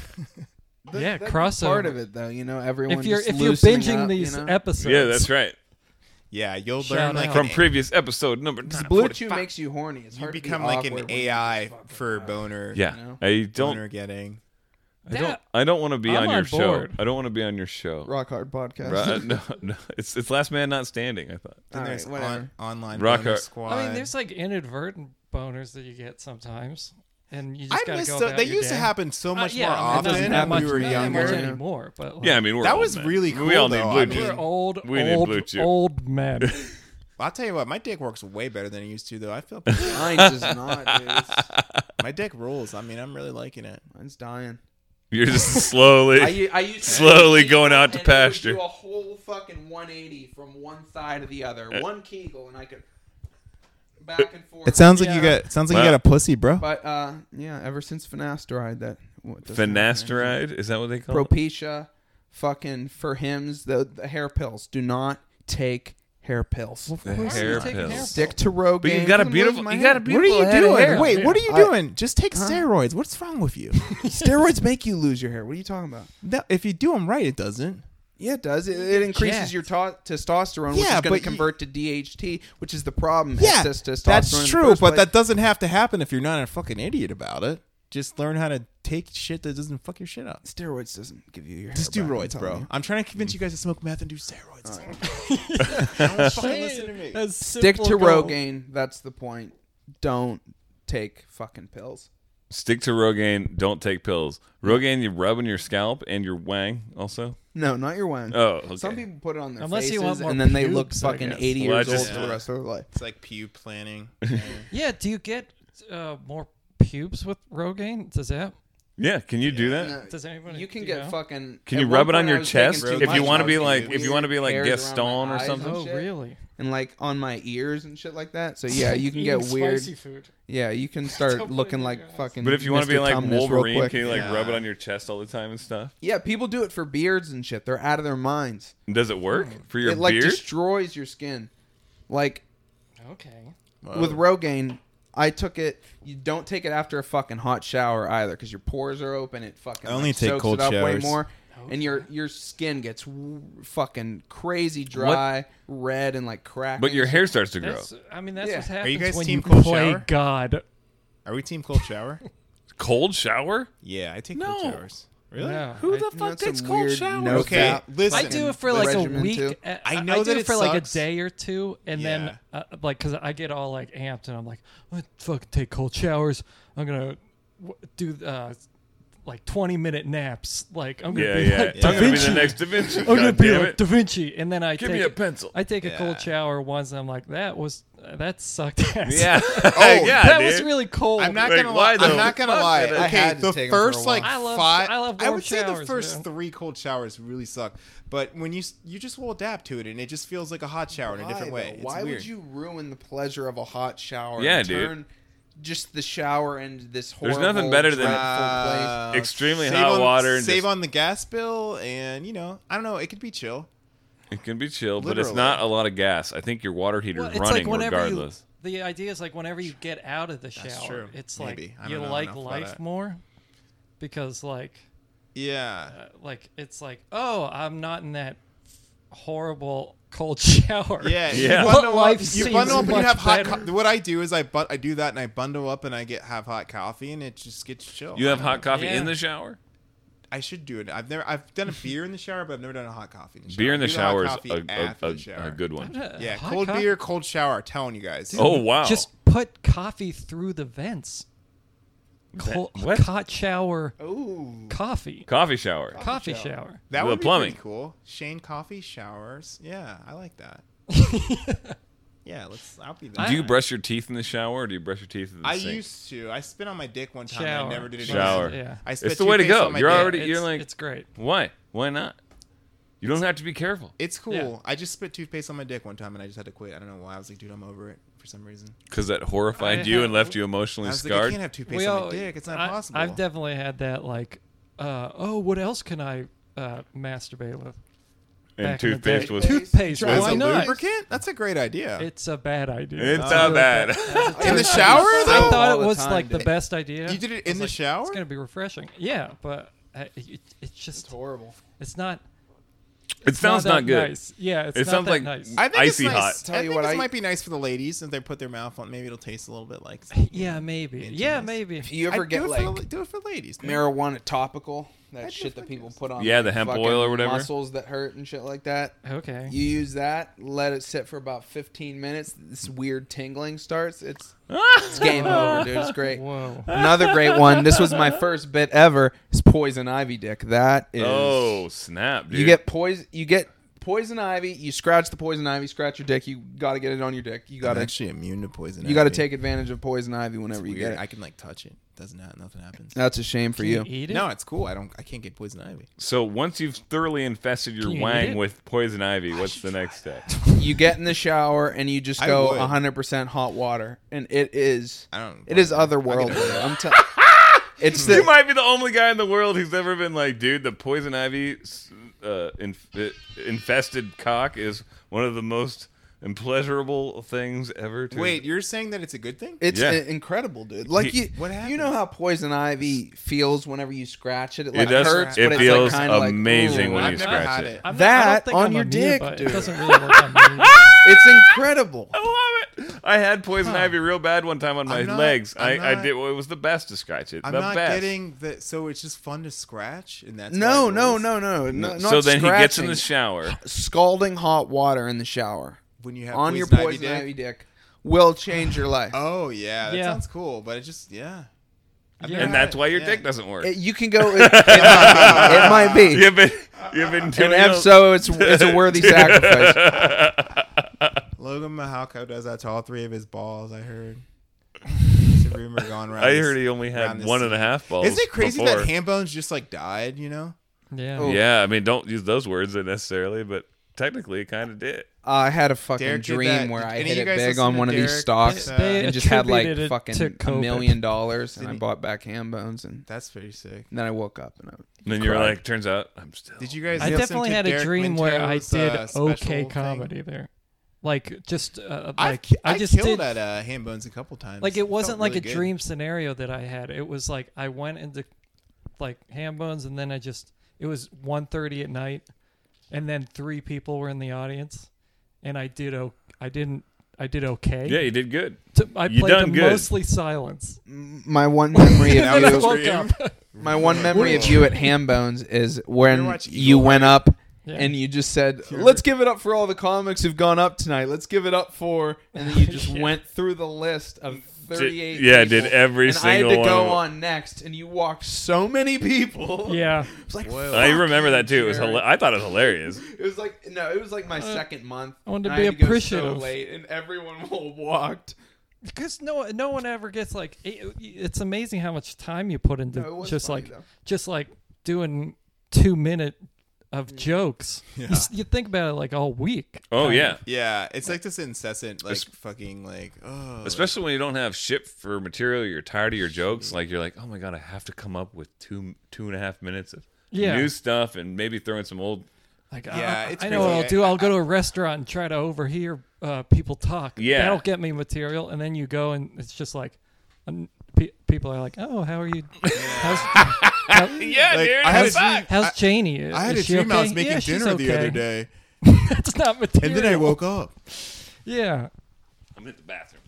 yeah, That's crossover. part of it, though. You know, everyone. If you're just if you're loosening binging up, these you know? episodes, yeah, that's right. Yeah, you'll Shout learn like out. From an, previous episode number nine Blue Chew makes you horny. It's you hard to be become like an awkward when A I you're fucking for high. boner. Yeah, You know? I don't. Boner getting. I don't. That- I don't want to be I'm on your on show. board. I don't want to be on your show. Rock Hard Podcast. Right? No, no, it's it's Last Man Not Standing. I thought. Then All there's right, whatever. on, online Rock boner Hard- squad. I mean, there's like inadvertent boners that you get sometimes. and you just I gotta miss go so, about they your used day. to happen so Uh, much yeah, more I mean, it often doesn't when that much, we were not that much younger. anymore, but like, Yeah, I mean, we're That old was men. really cool. We all need though. blue I chew. we're mean, old, We need old, blue chew. old men. I'll tell you what, my dick works way better than it used to, though. I feel Mine does not, dude. It's- my dick rules. I mean, I'm really liking it. Mine's dying. You're just slowly. I, u- I used to Slowly Kegel, going out to and it would pasture. do a whole fucking one eighty from one side to the other. Uh, One Kegel, and I could back and forth. It sounds like you Yeah. got. It sounds like Wow. you got a pussy, bro. But uh, yeah, ever since finasteride, that what doesn't Finasteride? Is that what they call it? Propecia, fucking for hims, the, the hair pills. Do not take hair pills. The course hair you take a pills. hair Stick to Rogaine. But you got a I'm beautiful. losing my You got a hair. beautiful. What are you head of doing? hair. Wait, what are you I- doing? Just take Huh? steroids. What's wrong with you? Steroids make you lose your hair. What are you talking about? No, if you do them right, it doesn't. Yeah, it does. It, it increases Jacked. your ta- testosterone, which Yeah, is going but to convert to D H T, which is the problem. Yeah, Excess testosterone. that's in the true, first but place. that doesn't have to happen if you're not a fucking idiot about it. Just learn how to take shit that doesn't fuck your shit up. steroids doesn't give you your hair. Just do back, I'm roids, telling bro. you. I'm trying to convince you guys to smoke meth and do steroids. Don't fucking listen to me. That's Stick to simple goal. Rogaine. That's the point. Don't take fucking pills. Stick to Rogaine. Don't take pills. Rogaine, you rub on your scalp and your wang also. No, not your wang. Oh, okay. Some people put it on their Unless faces, you want more and then they look pubes, I fucking guess. eighty Well, I years old just- for the rest of their life. It's like pube planning. Yeah, do you get uh, more pubes with Rogaine? Does that? Yeah, can you do that? No, Does anyone? you can do get know? fucking. Can at you one rub it on point I your was taking chest too if you much, wanna I be was like- getting if you wanna be like hairs around Gaston my or eyes something? and Oh, shit, really? and like on my ears and shit like that. So yeah, you can get Eating weird. Spicy food. Yeah, you can start Don't put looking it in like your eyes. fucking. But if you want to be Mister like Tumnus real Wolverine, quick. can you like Yeah. rub it on your chest all the time and stuff? Yeah, people do it for beards and shit. They're out of their minds. Does it work for your it like beard? destroys your skin. Like Okay. with Rogaine, I took it. You don't take it after a fucking hot shower either, because your pores are open. It fucking I only like, take soaks cold it up way showers. more, and your your skin gets w- fucking crazy dry, red, and like cracked. But your hair starts to grow. That's, I mean, that's Yeah. what Are happens you guys when team you cold play shower? God. Are we team cold shower? Cold shower? Yeah, I take No. cold showers. Really? Yeah, Who I- the You fuck want takes some cold weird showers? no Okay, fat listen. I fucking do it for like a regimen, week. too. uh, I I know do that it it for like a sucks. day or two, and Yeah. then uh, like because I get all like amped, and I'm like, I fucking take cold showers. I'm gonna w- do uh, like twenty minute naps. Like I'm gonna Yeah, be yeah. like I'm Da gonna be Vinci. the next Da Vinci. I'm gonna God be damn like it. Da Vinci, and then I Give take me a pencil. I take a Yeah. cold shower once, and I'm like, that was uh, that sucked ass. Yeah. Oh, yeah, that dude. was really cold. I'm not Like, gonna why lie. though? I'm not gonna Fuck lie. it, I Okay, had to the take 'em for a first while. like I love- five. I love I warm would say the showers, first man. three cold showers really suck. But when you s- you just will adapt to it, and it just feels like a hot shower in a different Why, way. though? It's Why weird. would you ruin the pleasure of a hot shower? Yeah, and dude. turn just the shower into this There's horrible, nothing better than- dreadful Uh, Extremely save hot on- water and Save just- on the gas bill, and you know, I don't know. It could be chill. It can be chill, but it's Literally. not a lot of gas. I think your water heater's Well, it's running like whenever regardless. you. The idea is like whenever you get out of the shower, That's true. it's Maybe. I like don't you know like enough about life it. more because like Yeah. uh, like it's like oh I'm not in that horrible cold shower. Yeah, Yeah. You But bundle life up, you seems bundle up and you much have hot. better. Co- what I do is I bu- I do that and I bundle up and I get have hot coffee and it just gets chill. You have I hot don't know. coffee Yeah. in the shower? I should do it. I've never. I've done a beer in the shower, but I've never done a hot coffee in the shower. Beer in I the do hot shower is coffee a, a, after a, the shower. a good one. Uh, Yeah, hot cold coffee- beer, cold shower. I'm telling you guys. Oh, wow. Just put coffee through the vents. Cold, what? hot shower Ooh. coffee. Coffee shower. Coffee shower. shower. that the would be plumbing. pretty cool. Shane Coffee showers. Yeah, I like that. Yeah, let's. I'll be that. Do you brush your teeth in the shower or do you brush your teeth in the I sink? used to. I spit on my dick one time. Shower. And I never did it. Shower. again. Yeah. I spit It's the way to toothpaste go. on my You're dick. already- It's, you're like- it's great. Why? Why not? You don't have to be careful. It's cool. Yeah. I just spit toothpaste on my dick one time and I just had to quit. I don't know why. I was like, dude, I'm over it for some reason. Because that horrified I you have- and left you I emotionally was like, I scarred. can't have toothpaste We on all- my dick. It's not I, possible. I've definitely had that like, uh, oh, what else can I uh, masturbate with? and back in the toothpaste day. was. Toothpaste. As Why a not? lubricant? That's a great idea. It's a bad idea. It's Uh, not bad. in the shower, I though? thought All it the was time, like the dude. best idea. You did it I in was the like, shower? It's gonna be refreshing. Yeah, but uh, it, it's just It's horrible. it's not. It sounds that not good. Nice. Yeah, it's It not sounds that like- nice. I think Icy it's nice. hot. Tell I you think what, this I- might be nice for the ladies if they put their mouth on. Maybe it'll taste a little bit like. Yeah, maybe. Into Yeah, this. maybe. If you I ever do get it like for the, do it for ladies. man. marijuana topical, That shit that people put on. Yeah, like, the hemp fucking oil or whatever. Muscles that hurt and shit like that. Okay. You use that, let it sit for about fifteen minutes. This weird tingling starts. It's it's game over, dude. It's great. Whoa. Another great one. This was my first bit ever. Is poison ivy dick. That is. Oh snap, dude! You get poison. You get poison ivy. You scratch the poison ivy. Scratch your dick. You got to get it on your dick. You got I'm to. actually immune to poison. You got to ivy. take advantage of poison ivy It's whenever you weird. get it. I can like touch it. Doesn't ha- nothing happens. That's a shame for Can you. you eat it? No, it's cool. I don't. I can't get poison ivy. So once you've thoroughly infested your Can you eat wang it? with poison ivy, what's the next step? You get in the shower and you just I go would. one hundred percent hot water, and it is. I don't. It is I'll get otherworldly. it. I'm telling. It's You the. might be the only guy in the world who's ever been like, dude, the poison ivy uh, inf- infested cock is one of the most impleasurable things ever. To Wait, you're saying that it's a good thing? It's Yeah. i- incredible, dude. Like He- you, What you know happens? how poison ivy feels whenever you scratch it. It It like does. hurts, It but it's feels like kind of like amazing ooh. when I've you never scratch had it. it. I'm not- That I don't think on I'm your immune, dick, but dude. It doesn't really work on me. It's incredible. I love it. I had poison Huh. ivy real bad one time on my I'm not- legs. I, I'm I not- did. Well, it was the best to scratch it. I'm the not best. getting that. So it's just fun to scratch, and that's No, why it no, was? no, no, no. Not so then he gets in scratching. the shower. Scalding hot water in the shower When you have on your poison poison ivy ivy dick. dick will change your life. Oh yeah, that Yeah. sounds cool, but it just yeah. I've Yeah. never And had that's it. why your Yeah. dick doesn't work. It- you can go. It, it might be. It might be. You've been, you've been doing And if so, it's it's a worthy sacrifice. Logan Mahalko does that to all three of his balls. I heard. There's a rumor going around. I this- heard he only around had this- one and a half balls. Isn't it crazy before. that ham bones just like died? You know. Yeah. Oh. Yeah, I mean, don't use those words necessarily, but technically, it kind of did. I had a fucking Derek did dream that. where Did I any of hit you it guys big listen on to one of these Derek? stocks They- They and just had like attributed it fucking to a COVID. million dollars, and I Didn't- bought back ham bones, and That's pretty sick. then I woke up and I. And then you were Cried. like, turns out I'm still. Did you guys? I listen definitely to had a Derek dream where I Minto's, did uh, special okay thing? comedy there. Like just uh, I've like ki- I I just killed did at uh, ham bones a couple times. like it wasn't Felt like really a good. dream scenario that I had. It was like I went into like ham bones and then I just it was one thirty at night and then three people were in the audience and I did o- I didn't I did okay. Yeah, you did good. To- I you played done to good. mostly silence. My one memory And of then I you, woke up. my one memory of you at Ham Bones is when watch Eagle you went up Yeah. and you just said, "Let's give it up for all the comics who've gone up tonight. Let's give it up for," and then you just Yeah. went through the list of thirty-eight. yeah, people, did every and single I had to one go of them. on next, and you walked so many people. Yeah. it was like Whoa. I fuck remember you, that too. It was Jared. hila- I thought it was hilarious. It was like no, it was like my Uh, second month. I wanted to and be had go appreciative. so late, and everyone walked. Because no, no one ever gets like. It, it's amazing how much time you put into No, it was just funny, like, though. just like doing two minute of jokes. You, Yeah. s- you think about it like all week. Oh kind yeah, of. Yeah, it's like this incessant, like Es- fucking, like oh, especially when you don't have shit for material. You're tired of your jokes. Like you're like, oh my god, I have to come up with two two and a half minutes of Yeah. new stuff and maybe throw in some old. Like, Yeah, uh, it's I know what crazy. I'll do. I'll go to a restaurant and try to overhear uh, people talk. Yeah. That'll get me material. And then you go and it's just like, and pe- people are like, oh, how are you? How's, how- Yeah, Like, dude. I had a it's dream- back. how's I- Janie? I had Is a she dream I was okay? making Yeah, she's dinner the okay. other day, That's not material. and then I woke up. Yeah. I'm in the bathroom.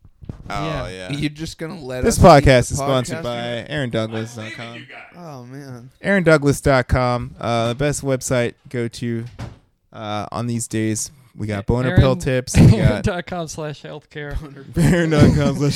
Oh Yeah. yeah. You're just gonna let This us keep podcast the is sponsored podcast by going? Aaron Douglas dot com. Oh man. Aaron Douglas dot com, uh, the best website go to uh, on these days. We got boner Aaron- pill tips. We got dot com slash healthcare. Aaron dot com slash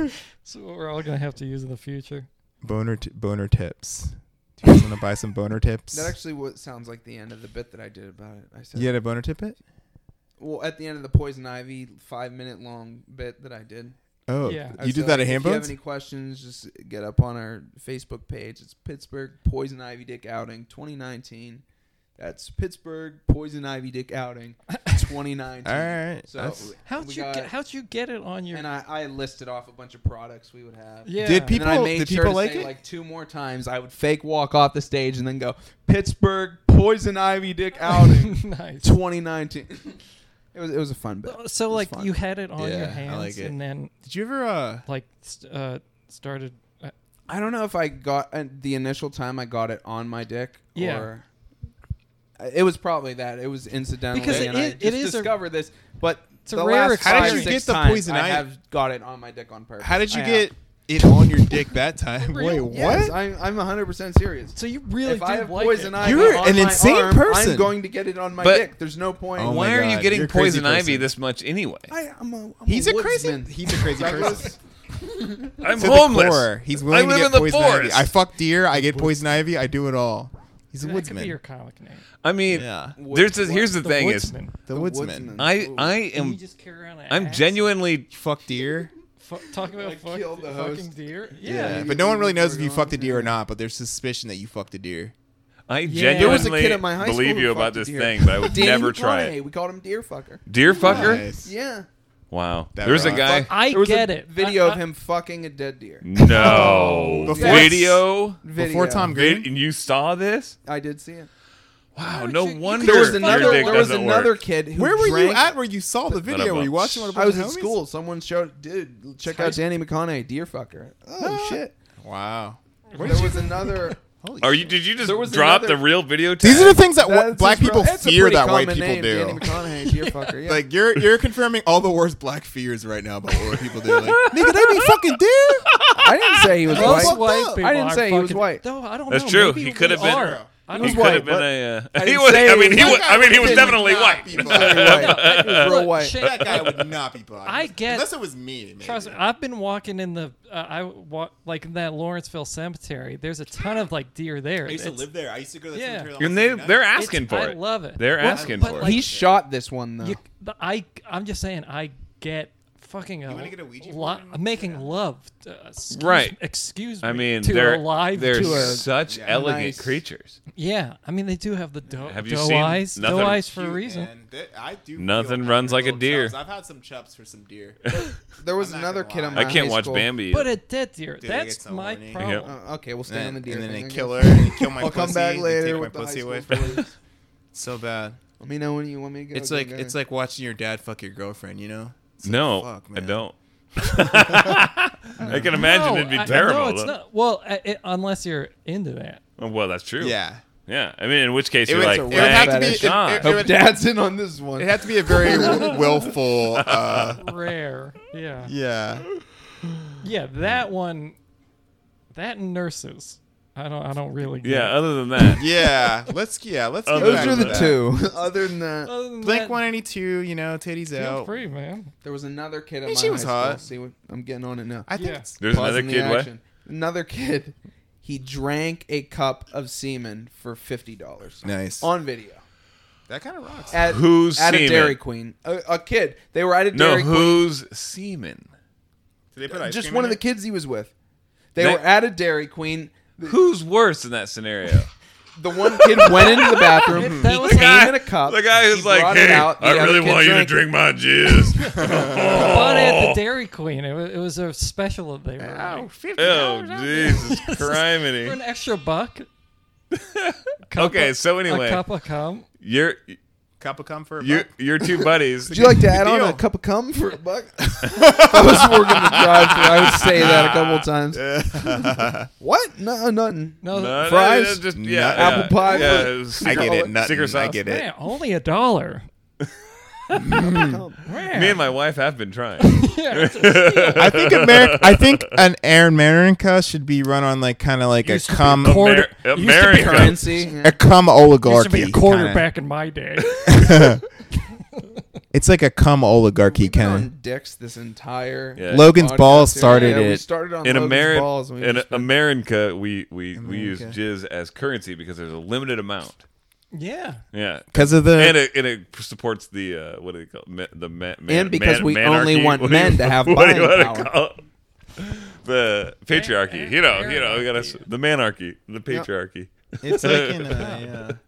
So we're all gonna have to use in the future. boner t- boner tips. Do you guys want to buy some boner tips? That actually what sounds like the end of the bit that I did about it. I said, You had a boner tip it? well, at the end of the Poison Ivy five minute long bit that I did. Oh, Yeah. I you did said, that at If you have Hambones? any questions, just get up on our Facebook page. It's Pittsburgh Poison Ivy Dick Outing twenty nineteen. That's Pittsburgh Poison Ivy Dick Outing twenty nineteen. All right. So That's- How'd we you got- get? How'd you get it on your? And I, I listed off a bunch of products we would have. yeah. Did And people- then I made did sure people to like say it? like two more times. I would fake walk off the stage and then go Pittsburgh Poison Ivy Dick Outing nice. twenty nineteen. It was it was a fun bit. So It was like fun. you had it on Yeah, your I hands like it. and then Did you ever? Uh, like st- uh, started. Uh, I don't know if I got uh, the initial time I got it on my dick. Yeah. Or it was probably that. It was incidental. Because it and I is- just it is a- discovered this, but it's a the rare last experience. five, How did you six get the times poison I ivy? have got it on my dick on purpose. how did you I get? have. it on your dick that time. Wait, what? Yes, I'm I'm one hundred percent serious. So you really If do I have like poison it. ivy You're on an my insane arm, person. I'm going to get it on my But- dick. There's no point. Oh my Why are you God, getting you're a crazy poison ivy person. this much anyway? I, I'm a, I'm He's a crazy. woodsman. He's a crazy Douglas, person. I'm To the homeless. core. He's willing I live to get in the poison forest. ivy. I fuck deer. I get poison ivy. I do it all. He's a That could be woodsman. your comic name. I mean, Yeah. there's the, here's the, The thing Woodsman. The The woodsman. woodsman. is, I Ooh. I And you am just carry around an I'm axe genuinely Fuck deer. fu- talking about Like, fuck, kill the fucking host. deer. Yeah, Yeah. but no one really knows if you Going fucked a on. deer or not. But there's suspicion that you fucked a deer. I Yeah. There was a genuinely kid at my high school believe who you about fucked a this deer. thing, but I would Danny never try McConaughey, it. We called him Deer Fucker. Deer fucker? Nice. Yeah. Wow. That There's a rocks. guy. I There was get a it. Video I- of him fucking a dead deer. No. Before- Video. Video. Before Tom Vid- Green. and you saw this? I did see it. Wow. would No you- you wonder could There was Your another. dick There was doesn't another work. kid who Where were you drank- at where you saw the Not video? Were you about- watching one of I was the in homies? school. Someone showed, dude, check out Danny McConaughey, Deer Fucker. Oh shit! Wow. There was another. Holy Are you? shit. Did you just There was drop another- the real video? These tag? are the things that wh- That's black his people real- it's a fear pretty that white common people name, do. Danny McConaughey, Deer Fucker. Yeah. Like you're you're confirming all the worst black fears right now about what white people do. Like, nigga, they be fucking deer. I didn't say he was Most white. white up. people I didn't are say he was fucking- white. No, I don't That's know. true. Maybe He could we have been- are. I He don't was could know. white, have been but a. Uh, I he didn't was. say I he mean, was he white. was. I mean, he was That guy definitely would white. not be Very black. white. He was real white. Shit. That guy would not be black. I get- unless it was me. Maybe. Trust me, I've been walking in the uh, I walk like in that Lawrenceville cemetery. There's a ton of like deer there. I used to It's- live there. I used to go to that Yeah. cemetery. And they they're it's- asking for I it. love it. They're Well, asking but, for like, it. He shot this one though. You, the, I I'm just saying I get fucking a, wanna get a Ouija lo- board and making yeah. love. Uh, excuse, Right. Excuse me. I mean, to they're a live they're to a, such Yeah. elegant Nice. creatures. yeah. I mean, they do have the doe, Have you doe seen eyes. nothing- Doe eyes for a Cute, reason. man. They- I do. Nothing feel runs my like a little deer. chups. I've had some chups for some deer. There was I'm not another gonna kid lie. on my I can't high watch school. Bambi. But a dead deer. Dude, they that's get so my horny. problem. Uh, okay, we'll stay on the and, deer and then thing. they I kill her guess. and they kill my I'll pussy. come back they later take my with the high pussy school away from me. stories. So bad. Let me know when you want me to go. It's go like get it's it. like watching your dad fuck your girlfriend. You know? It's like, No, fuck, I man. don't. I can imagine No, it'd be I- terrible. No, it's though. not. Well, I, it, unless you're into that. Oh, well, that's true. Yeah. Yeah. I mean, in which case It you're would- like, it would thank have to be- fetish. it- God. it- it Hope would- Dad's in on this one. It had to be a very willful. Uh, Rare. Yeah. yeah. Yeah, that one. That and nurses. I don't. I don't really. Get yeah. it. Other than that, Yeah. Let's yeah. Let's. Get Those Those back are to the that. two. Other than that, Other than Blink that, one eighty-two. You know, titties feel out. free, man. there was another kid at Hey, my she was high school. hot. See what I'm getting on it now. I think. Yeah. it's- there's Pausing another the kid. What? action. Another kid. He drank a cup of semen for fifty dollars Nice. on video That kind of rocks. at Who's at a semen? Dairy Queen. A, a kid. They were at a No, Dairy Queen. who's semen? Did they put ice Just cream one in of the it? kids he was with. They, They- were at a Dairy Queen. Who's worse in that scenario? The one kid went into the bathroom. That he was- came in a cup. The guy who's he like, brought hey, it out, the I other really kid want you to drank it. drink my jizz. But at the Dairy Queen, it was, it was a special that they were Ow, running. fifty Oh, dollars. Jesus For criminy. an extra buck. Cup Okay, of- so a anyway, cup of cum. you're, Cup of cum for a you're, buck? your two buddies. Would you like to add on deal. a cup of cum for a buck? If I was working the drive-thru, I would say that a couple times. What? No, nothing. No, No, no, Fries? no, just, Nut- yeah, apple yeah, pie Yeah, for- it was I secret- get it. Nothing. secret I sauce. get man, it. only a dollar. Cum. Man. Me and my wife have been trying. Yeah, it's a steal. I think America. I think an Aaron Marinka should be run on like kind of like a Used to be cum, a quarter- Amer- used to be America. Currency. a cum Used to oligarchy. be a quarterback in my day. kinda. It's like a cum oligarchy We've been kind of. on dicks this entire. Yeah. Logan's podcast balls here. started Yeah, we it. started on In Logan's America, balls. and we in just been- America, we we, we use America. jizz as currency because there's a limited amount. Yeah. Yeah, Because of the and it and it supports the uh, what do they call it? Ma- the ma- man, And because man- we manarchy? only want What do you- men to have what do you buying wanna power. call it? The patriarchy, An- you know, you know, we gotta anarchy. s- the manarchy, the patriarchy. it's like in a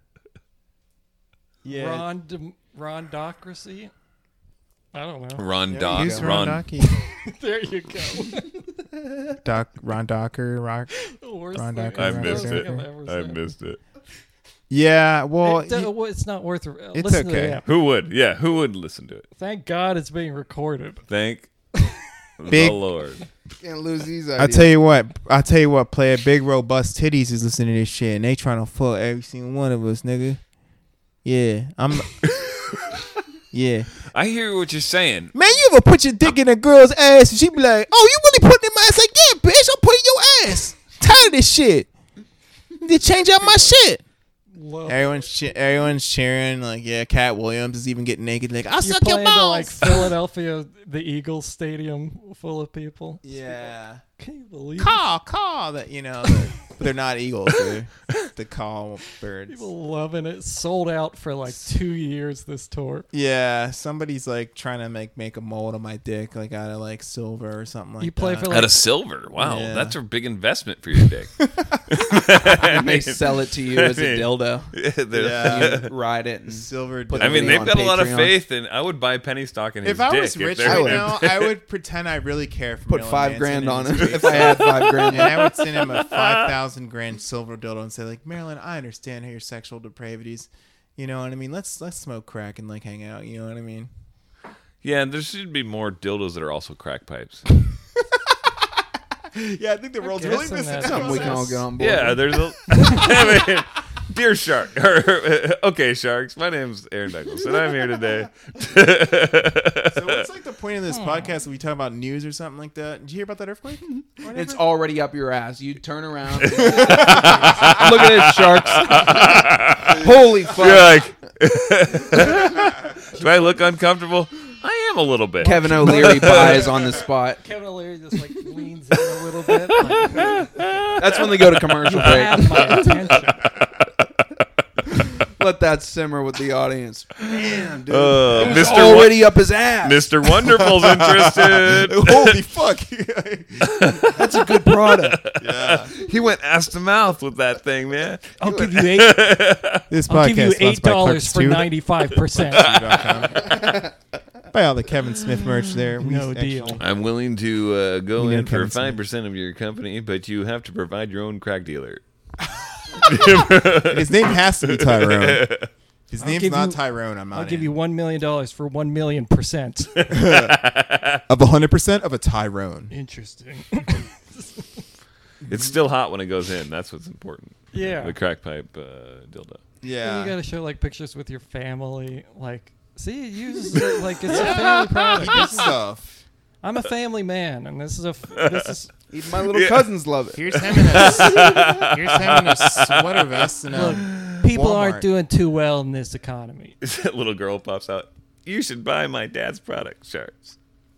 yeah. Yeah. Ron de- Rondocracy. I don't know. Ron Yeah, Doc, use Ron. Ron Docky. There you go. Doc Ron Docker Rock. The worst Ron thing- Docker, I Ron missed worst it. thing Docker. I've ever I said. missed it. Yeah. Well, It, uh, he- well, it's not worth. Uh, It's listen to okay. that. Who would? Yeah, who would listen to it? Thank God it's being recorded. Thank Big- the Lord. Can't lose these I ideas. tell you what. I tell you what. Player Big Robust Titties is listening to this shit, and they trying to fuck every single one of us, nigga. Yeah, I'm. Yeah. I hear what you're saying. Man, you ever put your dick in a girl's ass and she be like, "Oh, you really put it in my ass?" Like, yeah, of this shit. They change up my shit. Love Everyone's che- everyone's cheering. Like, yeah, Cat Williams is even getting naked. Like, I'll you suck your playing to balls. like Philadelphia, the Eagles Stadium full of people. yeah. Can you believe Call, call that, you know. the- but they're not eagles. They're the call birds. people loving it? Sold out for like two years. This tour. Yeah, somebody's like trying to make make a mold of my dick, like out of like silver or something like You play that. for Out like of silver. Wow, Yeah. that's a big investment for your dick. And they sell it to you as a I mean- dildo. Yeah. You ride it and silver. Put I dildo. mean, they've on got a lot of Patreon. faith, and I would buy penny stock in his If I dick. was rich they're- right now, I would pretend I really care for put Marilyn five Manson grand in on his it. face. If I had five grand, And I would send him a five thousand grand silver dildo and say, like, Marilyn, I understand your sexual depravities. You know what I mean? Let's let's smoke crack and like hang out. You know what I mean? Yeah, there should be more dildos that are also crack pipes. Yeah, I think the world's guess really in missing that- out something on we can all this. get on board. Yeah, with. there's a. I mean, dear shark, or, okay, sharks. My name's Aaron Douglas, and I'm here today. So what's like the point of this podcast? That we talk about news or something like that? Did you hear about that earthquake? It's already up your ass. You turn around. Look at it, sharks. Holy fuck. You're like, do I look uncomfortable? I am a little bit. Kevin O'Leary buys on the spot. Kevin O'Leary just like leans in a little bit. Like, That's when they go to commercial break. have my attention. Let that simmer with the audience. Damn, dude. Uh, He's Mister already up his ass. Mister Wonderful's interested. Holy fuck! That's a good product. Yeah. He went ass to mouth with that thing, man. I'll give you eight. This I'll podcast give you sponsored eight by dollars for Clarks ninety-five percent. two. Buy all the Kevin Smith merch there. We No actually- deal. I'm willing to uh, go You know in for Kevin Smith. five percent of your company, but you have to provide your own crack dealer. His name has to be Tyrone. His I'll name's give not you- Tyrone. I'm not. I'll give in. you one million dollars for one million percent. of a hundred percent of a Tyrone. Interesting. It's still hot when it goes in. That's what's important. Yeah. The crack pipe uh, dildo. Yeah. You gotta show like pictures with your family. Like, see, it uses it like it's a family product. Good This is- stuff. I'm a family man, and this is a. f- This is Even my little cousins love it. Here's him in a here's him in a sweater vest and look. a People Walmart. aren't doing too well in this economy. That little girl pops out. You should buy my dad's product, sharks.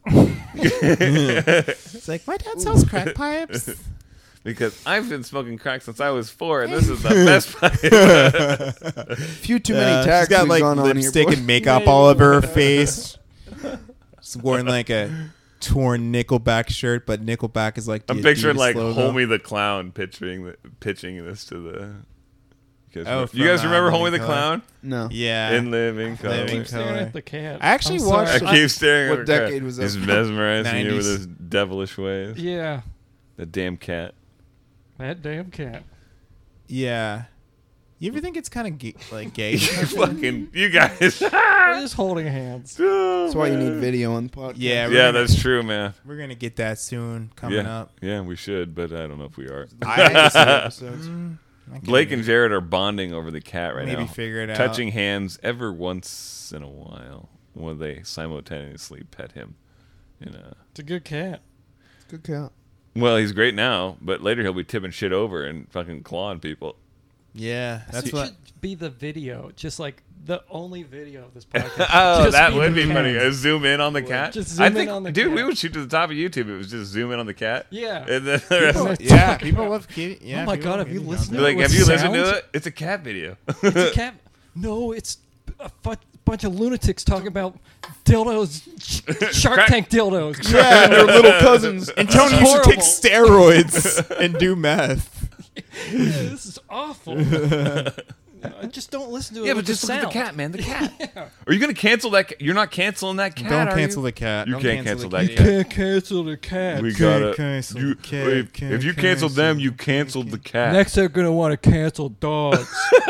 It's like my dad sells crack pipes. Because I've been smoking crack since I was four, and this is the best pipe. Few too Yeah, many she's tags got we've like gone on here. lipstick boy. and makeup all over her face. She's wearing like a torn Nickelback shirt, but Nickelback is like the I'm picturing Adidas like logo. Homie the Clown picturing the, pitching this to the. You guys, Oh, remember, you guys from, uh, remember Homie Living the Color? Clown? No. Yeah. In Living Color. Living Keep staring Color. at the cat. I actually I'm watched- sorry. I keep staring What at the cat. decade was that? He's mesmerizing you with nineties. his devilish ways. Yeah, The damn cat. that damn cat. Yeah. You ever think it's kind of ga- like gay? You fucking, you guys. We're just holding hands. That's why you need video on the podcast. Yeah, we're Yeah, gonna, that's true, man. we're gonna get that soon coming Yeah, up. yeah, we should, but I don't know if we are. I episodes. Mm, I can Blake and Jared are bonding over the cat right maybe now. figure it out. Touching hands ever once in a while when they simultaneously pet him. You know. It's a good cat. Good count. Well, he's great now, but later he'll be tipping shit over and fucking clawing people. Yeah, that's It what. should be the video, just like the only video of this podcast. Oh, Just that be would the be cat. funny. Uh, zoom in on the cat. Just I zoom in think, on the dude, cat. we would shoot to the top of YouTube. It was just zoom in on the cat. Yeah. And then the rest- People- Yeah, people love kitty. Yeah, Oh my people God, love have you kitty listened Be to like, with have you listened to sound? it? It's a cat video. It's a cat. No, it's a fu- bunch of lunatics talking about dildos, sh- Shark Crack- Tank dildos. Yeah, Their little cousins. And Tony, you should take steroids and do meth. Yeah, this is awful. Uh, just don't listen to it. Yeah, with but just the look at the sound. cat, man. The cat. Are you going to cancel that? Ca- You're not canceling that cat. Don't are cancel you? the cat. You Don't can't cancel the that You cat. can't cancel the cat. We Can't gotta. cancel You, the cat, if, can't if you cancel cancel them, the you cat, canceled the cat. Next, they're gonna want to cancel dogs,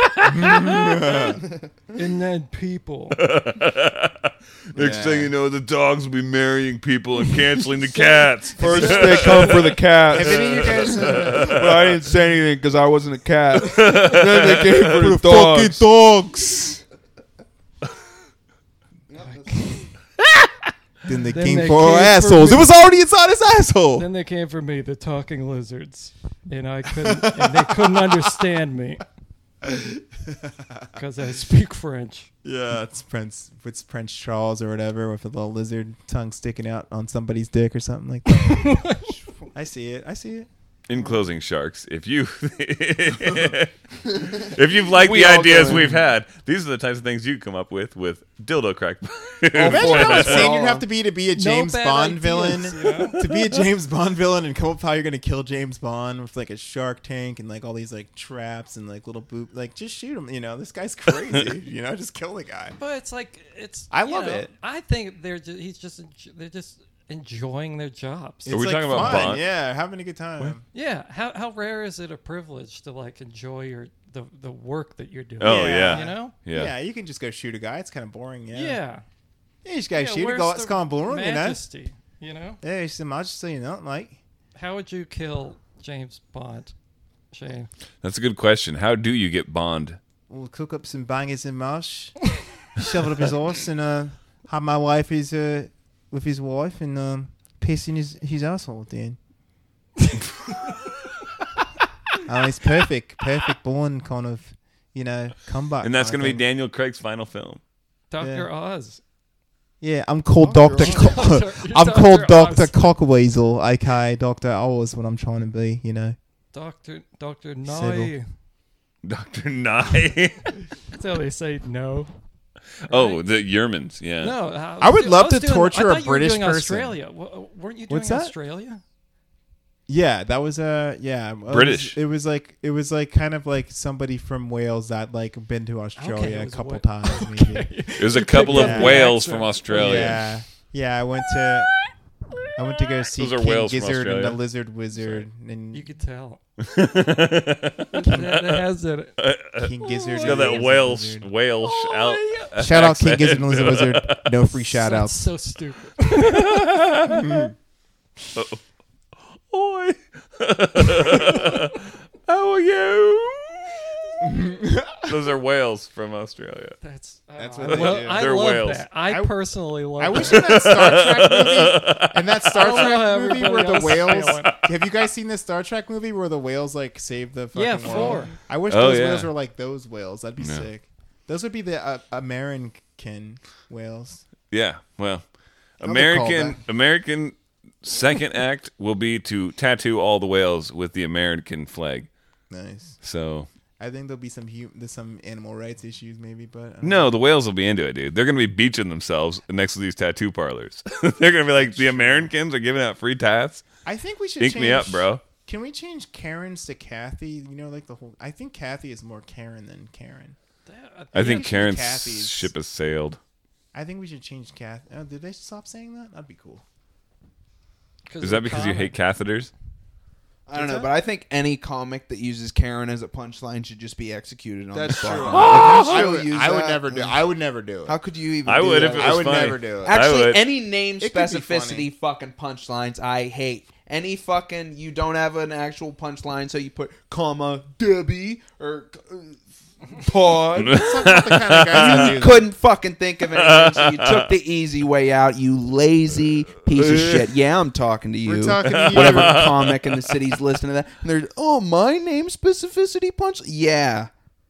and then people. Next Yeah. thing you know, the dogs will be marrying people and canceling the cats. First they come for the cats. Have any of you guys uh, But I didn't say anything because I wasn't a cat. Then they came for the fucking dogs. dogs? Then they Then came they for our came for assholes. me. It was already inside his asshole. Then they came for me, the talking lizards, and I couldn't. and they couldn't understand me because I speak French. Yeah, it's Prince. It's Prince Charles or whatever with a little lizard tongue sticking out on somebody's dick or something like that. I see it. I see it. In closing, sharks, if you if you've liked We the all ideas go in. we've had, these are the types of things you come up with with dildo crack. Imagine boy, how that's insane all. you'd have to be to be a James bad Bond ideas, villain. you know? To be a James Bond villain and come up with how you're gonna kill James Bond with like a shark tank and like all these like traps and like little boop. Like just shoot him. You know, this guy's crazy. You know, just kill the guy. But it's like it's. I you love know, it. I think they're just, he's just enj- they're just enjoying their jobs. Are we It's, talking like, about fun. Bond? Yeah, having a good time. Yeah, how how rare is it a privilege to like enjoy your the the work that you're doing? Oh Yeah. yeah, you know. yeah. Yeah. you can just go shoot a guy. It's kind of boring. Yeah, Yeah. yeah you just gotta Yeah, shoot a where's guy. the It's kind of boring. You know. majesty, you know. Yeah, it's the majesty. You know, like. How would you kill James Bond, Shane? That's a good question. How do you get Bond? We'll cook up some bangers and mash, shove it up his arse, and uh, have my wife is uh, with his wife and um, piss in his, his asshole then. Oh, it's perfect, perfect born kind of, you know, comeback. And that's kind going of to be thing. Daniel Craig's final film. Doctor Yeah. Oz. Yeah, I'm called Oh, Doctor. you're Co- Doctor- you're I'm called Doctor Doctor Oz. Cockweasel, aka Doctor Oz. What I'm trying to be, you know. Doctor Doctor Sybil. Nye. Doctor Nye. That's how they say no. Oh, the Yermans. Yeah. No, uh, I would was love was to doing- torture I a thought you were British doing person. Australia. W- weren't you doing What's that? Australia? Yeah, that was uh yeah it was- British. It was, like it was like kind of like somebody from Wales that like been to Australia Okay, it a was couple Wa- times maybe. Okay. There's a You couple picked of up up the whales accent. from Australia. Yeah, yeah. I went to I went to go see Those are King whales from Gizzard and the Australia. Lizard Wizard and You could tell. that, that has it. King Gizzard. It's and got the that Lizard whale Wizard. whale Oh, out. yeah. Shout out King accent. Gizzard and the Lizard Wizard. No free shout That's outs. so stupid. Oi. How are you? Those are whales from Australia. That's uh, That's I what they lo- do. I They're love whales. that. I, I- personally love I wish that. in that Star Trek movie, and that Star I don't know how Trek movie where everybody the else is whales. feeling. Have you guys seen this Star Trek movie where the whales like save the fucking Yeah, world? four. I wish Oh, those yeah. whales were like those whales. That'd be Yeah. sick. Those would be the uh, American whales. Yeah. Well, I'll be American called American second act will be to tattoo all the whales with the American flag. Nice. So I think there'll be some hu- there's some animal rights issues maybe, but I don't no, the whales will be into it, dude. They're gonna be beaching themselves next to these tattoo parlors. They're gonna be like, the Americans are giving out free tats. I think we should Ink change, me up, bro. Can we change Karens to Kathy? You know, like the whole. I think Kathy is more Karen than Karen. That- I think we should Karen's Kathy's. ship has sailed. I think we should change Kath. Oh, did they stop saying that? That'd be cool. 'cause Is they're that because you common. hate catheters? I don't know, that? but I think any comic that uses Karen as a punchline should just be executed on That's the true. spot. I If you still would, use I would that, never do. then I would never do it. How could you even? I do would that? if it was I would funny. never do it. I Actually, would. any name It could be specificity fucking punchlines I hate. Any fucking you don't have an actual punchline, so you put comma Debbie or uh, Todd. That's not the kind of guys that do You that. couldn't fucking think of anything, so you took the easy way out. You lazy piece of shit. Yeah, I'm talking to you. We're talking to you. Whatever comic in the city's listening to that, and they're oh my name specificity punch. Yeah,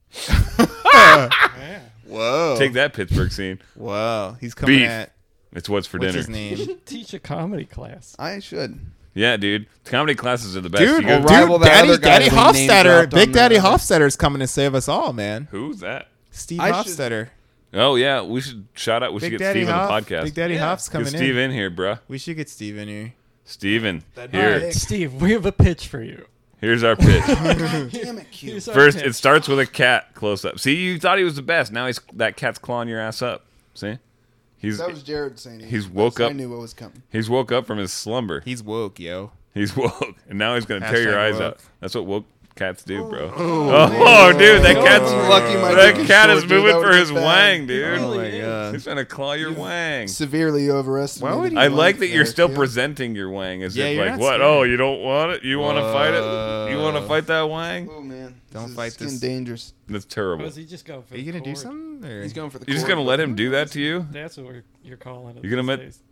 Whoa. Take that, Pittsburgh scene. Whoa. He's coming Beef. at. It's what's for What's dinner. his name? Teach a comedy class. I should. Yeah, dude. Comedy classes are the best. Dude, You go- Well, rival dude, that Daddy, other guy Daddy that we name Hofstadter, dropped Big on Daddy the- Hofstadter's coming to save us all, man. Who's that? Steve I should- Hofstadter. Oh yeah, we should shout out. We should Big get Daddy Steve on Hoff. the podcast. Big Daddy Yeah. Hoff's Get coming Steve in. in here, bruh. We should get Steve in here. Steven, be here. sick. Steve, we have a pitch for you. Here's our pitch. Damn it, Q. Here's our First, pitch. it starts with a cat close up. See, you thought he was the best. Now he's that cat's clawing your ass up. See, he's That was Jared saying it. he's woke I up. knew what was coming. He's woke up from his slumber. He's woke, yo. He's woke, and now he's gonna tear your Hashtag eyes woke. out. That's what woke cats do, bro. Oh, dude, that cat's Lucky my that dick is cat short, is dude. moving That for would've his been wang, bad. dude. Oh my is. god. He's trying to claw your wang. Severely overestimated. Why would he- I my like that you're there, still Q. presenting your wang as Yeah, if you're like, not what? scared. Oh, you don't want it? You want to fight it? You want to Whoa. fight that wang? Oh man, Don't this fight is getting this. dangerous. That's terrible. Was he just go for Are you the gonna do cord? something? Or? He's going for the. You're just cord, gonna but- let him do that to you? That's what we're, you're calling it. You gonna these met- days.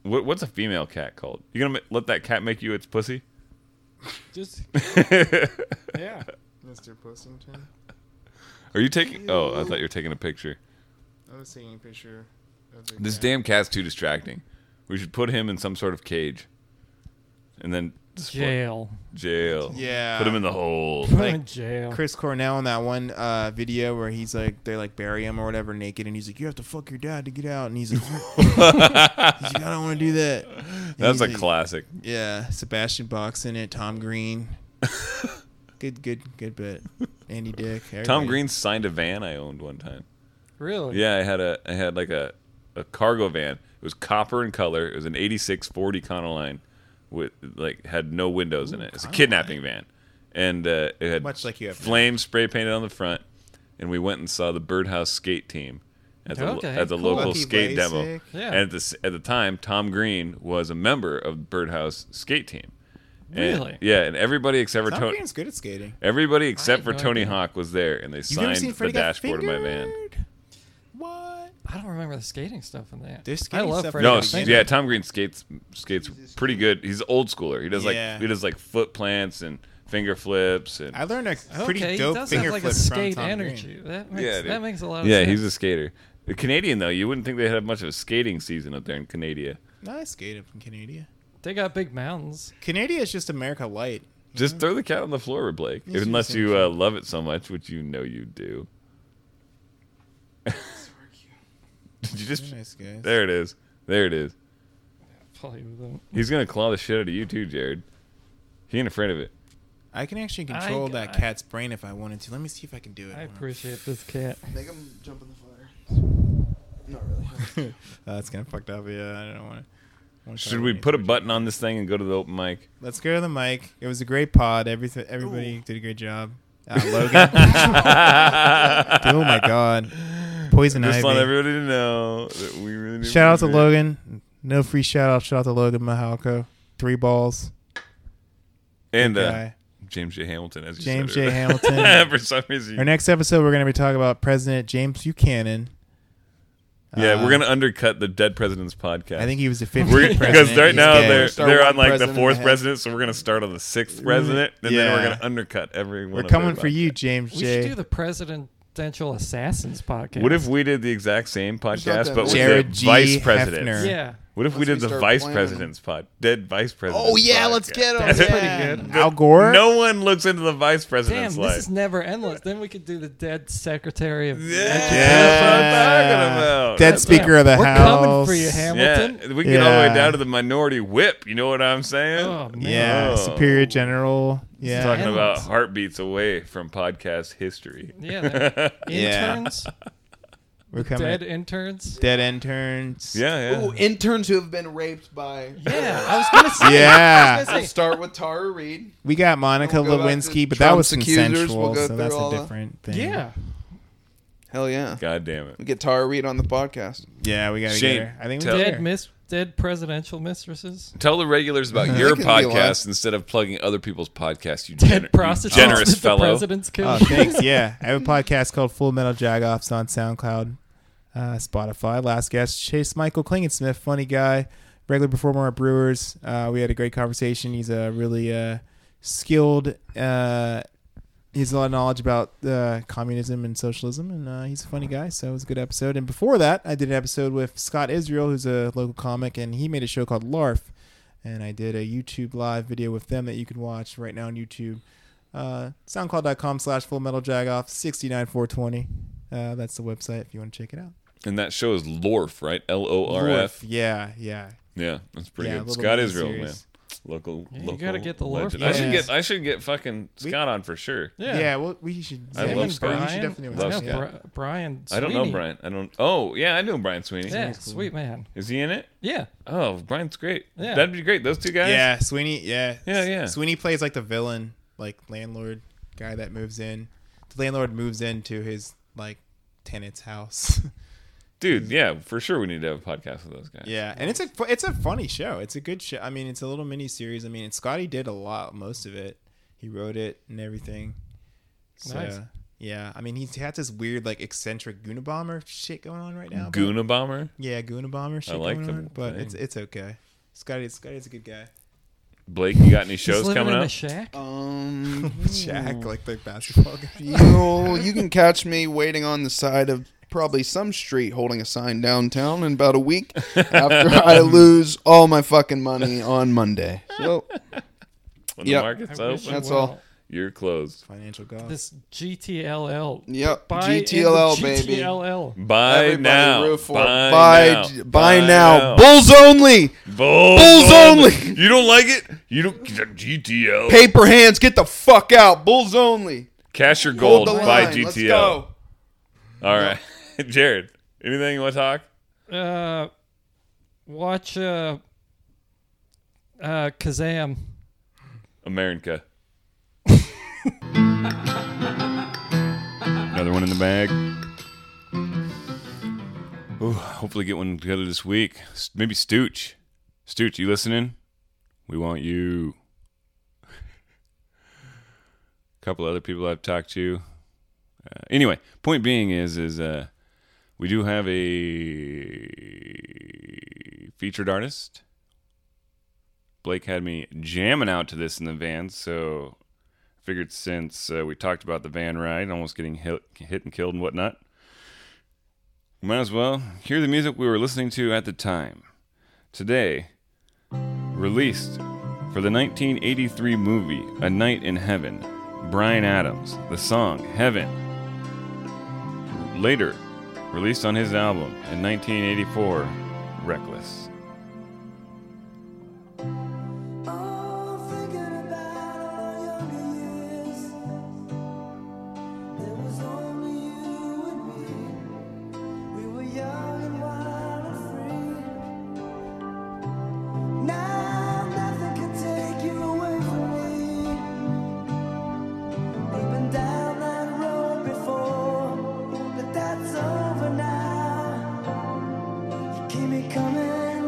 What, what's a female cat called? You gonna ma- let that cat make you its pussy? Just yeah. Mister Pussington. Are you taking? Oh, I thought you were taking a picture. I was taking a picture of the This cat. damn cat's too distracting. We should put him in some sort of cage, and then display- Jail. jail. Yeah. Put him in the hole. Put him Like, in jail. Chris Cornell in that one uh, video where he's like, they like bury him or whatever naked, and he's like, you have to fuck your dad to get out, and he's like, he's like I don't want to do that. And That's he's a like, classic. Yeah, Sebastian Bach's in it, Tom Green. good, good, good bit. Andy Dick. Tom everybody. Green signed a van I owned one time. Really? Yeah, I had a I had like a, a cargo van. It was copper in color. It was an eighty-six Ford Econoline with like had no windows in it. It's a kidnapping van, and uh, it had Much like you have now. flames spray painted on the front. And we went and saw the Birdhouse skate team at the Okay, at the cool. local Lucky skate demo. Lasik. Yeah. And at the s- at the time, Tom Green was a member of the Birdhouse skate team. And- Really? yeah, and everybody except for Tom Tony. Green's good at skating. Everybody except I for had no Tony idea. Hawk was there, and they You've never signed seen the Freddie Got dashboard of my van. Fingered? What? I don't remember the skating stuff in that. There's I skating love stuff Freddie No, Got s- Fingered. yeah, Tom Green skates skates pretty good. He's an old schooler. He does like Yeah. he does like foot plants and finger flips and I learned a pretty Okay, he dope does finger have like flip a skate from Tom energy. Green. That makes, Yeah, dude. that makes a lot of yeah, sense. he's a skater. The Canadian though, you wouldn't think they had much of a skating season up there in Canada. No, I skated from Canada. They got big mountains. Canada is just America light. Just throw the cat on the floor, Blake. Yes, Unless yes, you yes. uh, love it so much, which you know you do. Did you just? Very nice guys. There it is. There it is. Play with them. He's gonna claw the shit out of you too, Jared. He ain't afraid of it. I can actually control I- that I- cat's brain if I wanted to. Let me see if I can do it. I Hold on. appreciate this cat. Make him jump in the fire. Not really. Uh, that's kind of fucked up. Yeah, I don't want to. Should we put a button on this thing and go to the open mic? Let's go to the mic. It was a great pod. Everything, everybody did a great job. Uh, Logan. Oh my God. Poison Just want Ivy. everybody to know that we really do Shout out to appreciate it. Logan. No free shout out. Shout out to Logan Mahalko. Three balls. and Good uh, guy. James J. Hamilton, as you James said J. earlier. Hamilton. For some reason, Our next episode, we're going to be talking about President James Buchanan. yeah, Uh, we're gonna undercut the Dead President's podcast. I think he was the We're- fifteenth because president. right He's now gay. they're Start they're one on like the president fourth ahead. president, so we're gonna start on the sixth president, and then we're Yeah. gonna undercut every one. We're of coming their for you, podcasts. James We J. should do the Presidential Assassins podcast. What if we did the exact same not podcast, that but with Jared the G. vice presidents? Hefner. Yeah. What if we Once did we the start vice planning them. president's pod? Dead vice president. Oh yeah, let's get him. That's yeah. pretty good. Al Gore? No one looks into the vice Damn, president's this life. is never endless. Then we could do the dead Secretary of yeah, Education. that's what I'm talking about. Dead That's Speaker of the We're House. coming for you, Hamilton. Yeah, we can get all the way Yeah. down to the minority whip. You know what I'm saying? Oh, man. Yeah, Oh. Superior General. Yeah. Talking about Endless. heartbeats away from podcast history. Yeah. that- Yeah. Interns. We're coming. Dead Dead, interns. dead interns. Yeah, yeah. Ooh, interns who have been raped by. Yeah, I was gonna say. Yeah. I was gonna We'll say, start with Tara Reid. We got Monica We'll go back Lewinsky, to but that was Trump's accusers. consensual, We'll go so through that's all a the- different thing. yeah. Hell yeah. God damn it. We get Tara Reid on the podcast. Yeah, we got to Shane, get her. I think we tell- got Dead her. miss. Dead presidential mistresses. Tell the regulars about That your can be a lot. podcast instead of plugging other people's podcasts. You, Dead gener- you prostitutes. generous that the fellow. president's Oh, killed. thanks. Yeah, I have a podcast called Full Metal Jagoffs on SoundCloud, uh, Spotify. Last guest, Chase Michael Klingensmith, funny guy, regular performer at Brewers. Uh, we had a great conversation. He's a really uh, skilled. Uh, he has a lot of knowledge about uh, communism and socialism, and uh, he's a funny guy. So it was a good episode. And before that, I did an episode with Scott Israel, who's a local comic, and he made a show called LARF. And I did a YouTube live video with them that you can watch right now on YouTube. Uh, SoundCloud.com slash Full Metal Jagoff, sixty-nine four twenty. Uh, that's the website if you want to check it out. And that show is Lorf, right? L O R F. Yeah, yeah. Yeah, that's pretty Yeah, a good. little Scott mini Israel, man. series. Local, Yeah, you local gotta get the Lorf legend. I should guys. get, I should get fucking We- Scott on for sure. Yeah. Yeah, well, we should. I yeah, love you Scott. should Brian. definitely Love I watch know Scott. Bri- Brian. I don't know Sweeney. Brian. I don't. Oh, yeah, I know Brian Sweeney. Yeah, sweet man. Is he in it? Yeah. Oh, Brian's great. Yeah. That'd be great. Those two guys. Yeah, Sweeney. Yeah, Yeah, yeah. Sweeney plays like the villain, like landlord guy that moves in. The landlord moves into his like tenant's house. Dude. Yeah, for sure. We need to have a podcast with those guys. Yeah, and it's a fu- it's a funny show. It's a good show. I mean, it's a little mini series. I mean, and Scotty did a lot, most of it. He wrote it and everything. So, Nice. Yeah, I mean, he's had this weird, like, eccentric Goonabomber shit going on right now. but- Goona Bomber. Yeah, Goonabomber shit like going the on, but thing. it's it's okay. Scotty, Scotty's a good guy. Blake, you got any He's shows living coming in up? a shack. Um, Jack, like the basketball guy. you know, you can catch me waiting on the side of probably some street holding a sign downtown in about a week after I lose all my fucking money on Monday. So When Yep. the market's I wish open, you That's well. all. you're closed. Financial golf. This G T L L. Yep, Buy G T L L, into baby. G T L L. Buy Everybody now. root for it. Buy, buy, now. d- buy now. Bulls only. Bulls, Bulls only. You don't like it? You don't. G T L. Paper hands, get the fuck out. Bulls only. Cash your Hold gold. the Buy line. G Let's T L. go. All right, Jared. Anything you want to talk? Uh, watch uh, uh, Kazam. America. Another one in the bag. Ooh, hopefully get one together this week. S- Maybe Stooch. Stooch, you listening? We want you. A couple other people I've talked to. Uh, anyway, point being is is uh, we do have a featured artist. Blake had me jamming out to this in the van, so I figured since uh, we talked about the van ride, almost getting hit, hit and killed and whatnot, we might as well hear the music we were listening to at the time. Today, released for the nineteen eighty-three movie A Night in Heaven, Bryan Adams, the song Heaven. Later, released on his album in nineteen eighty-four, Reckless. Oh, thinking about our younger years. There was only you and me. We were young and wild and free. Now nothing can take you away from me. We've been down that road before, but that's over now. You keep me coming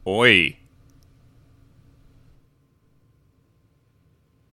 Oi.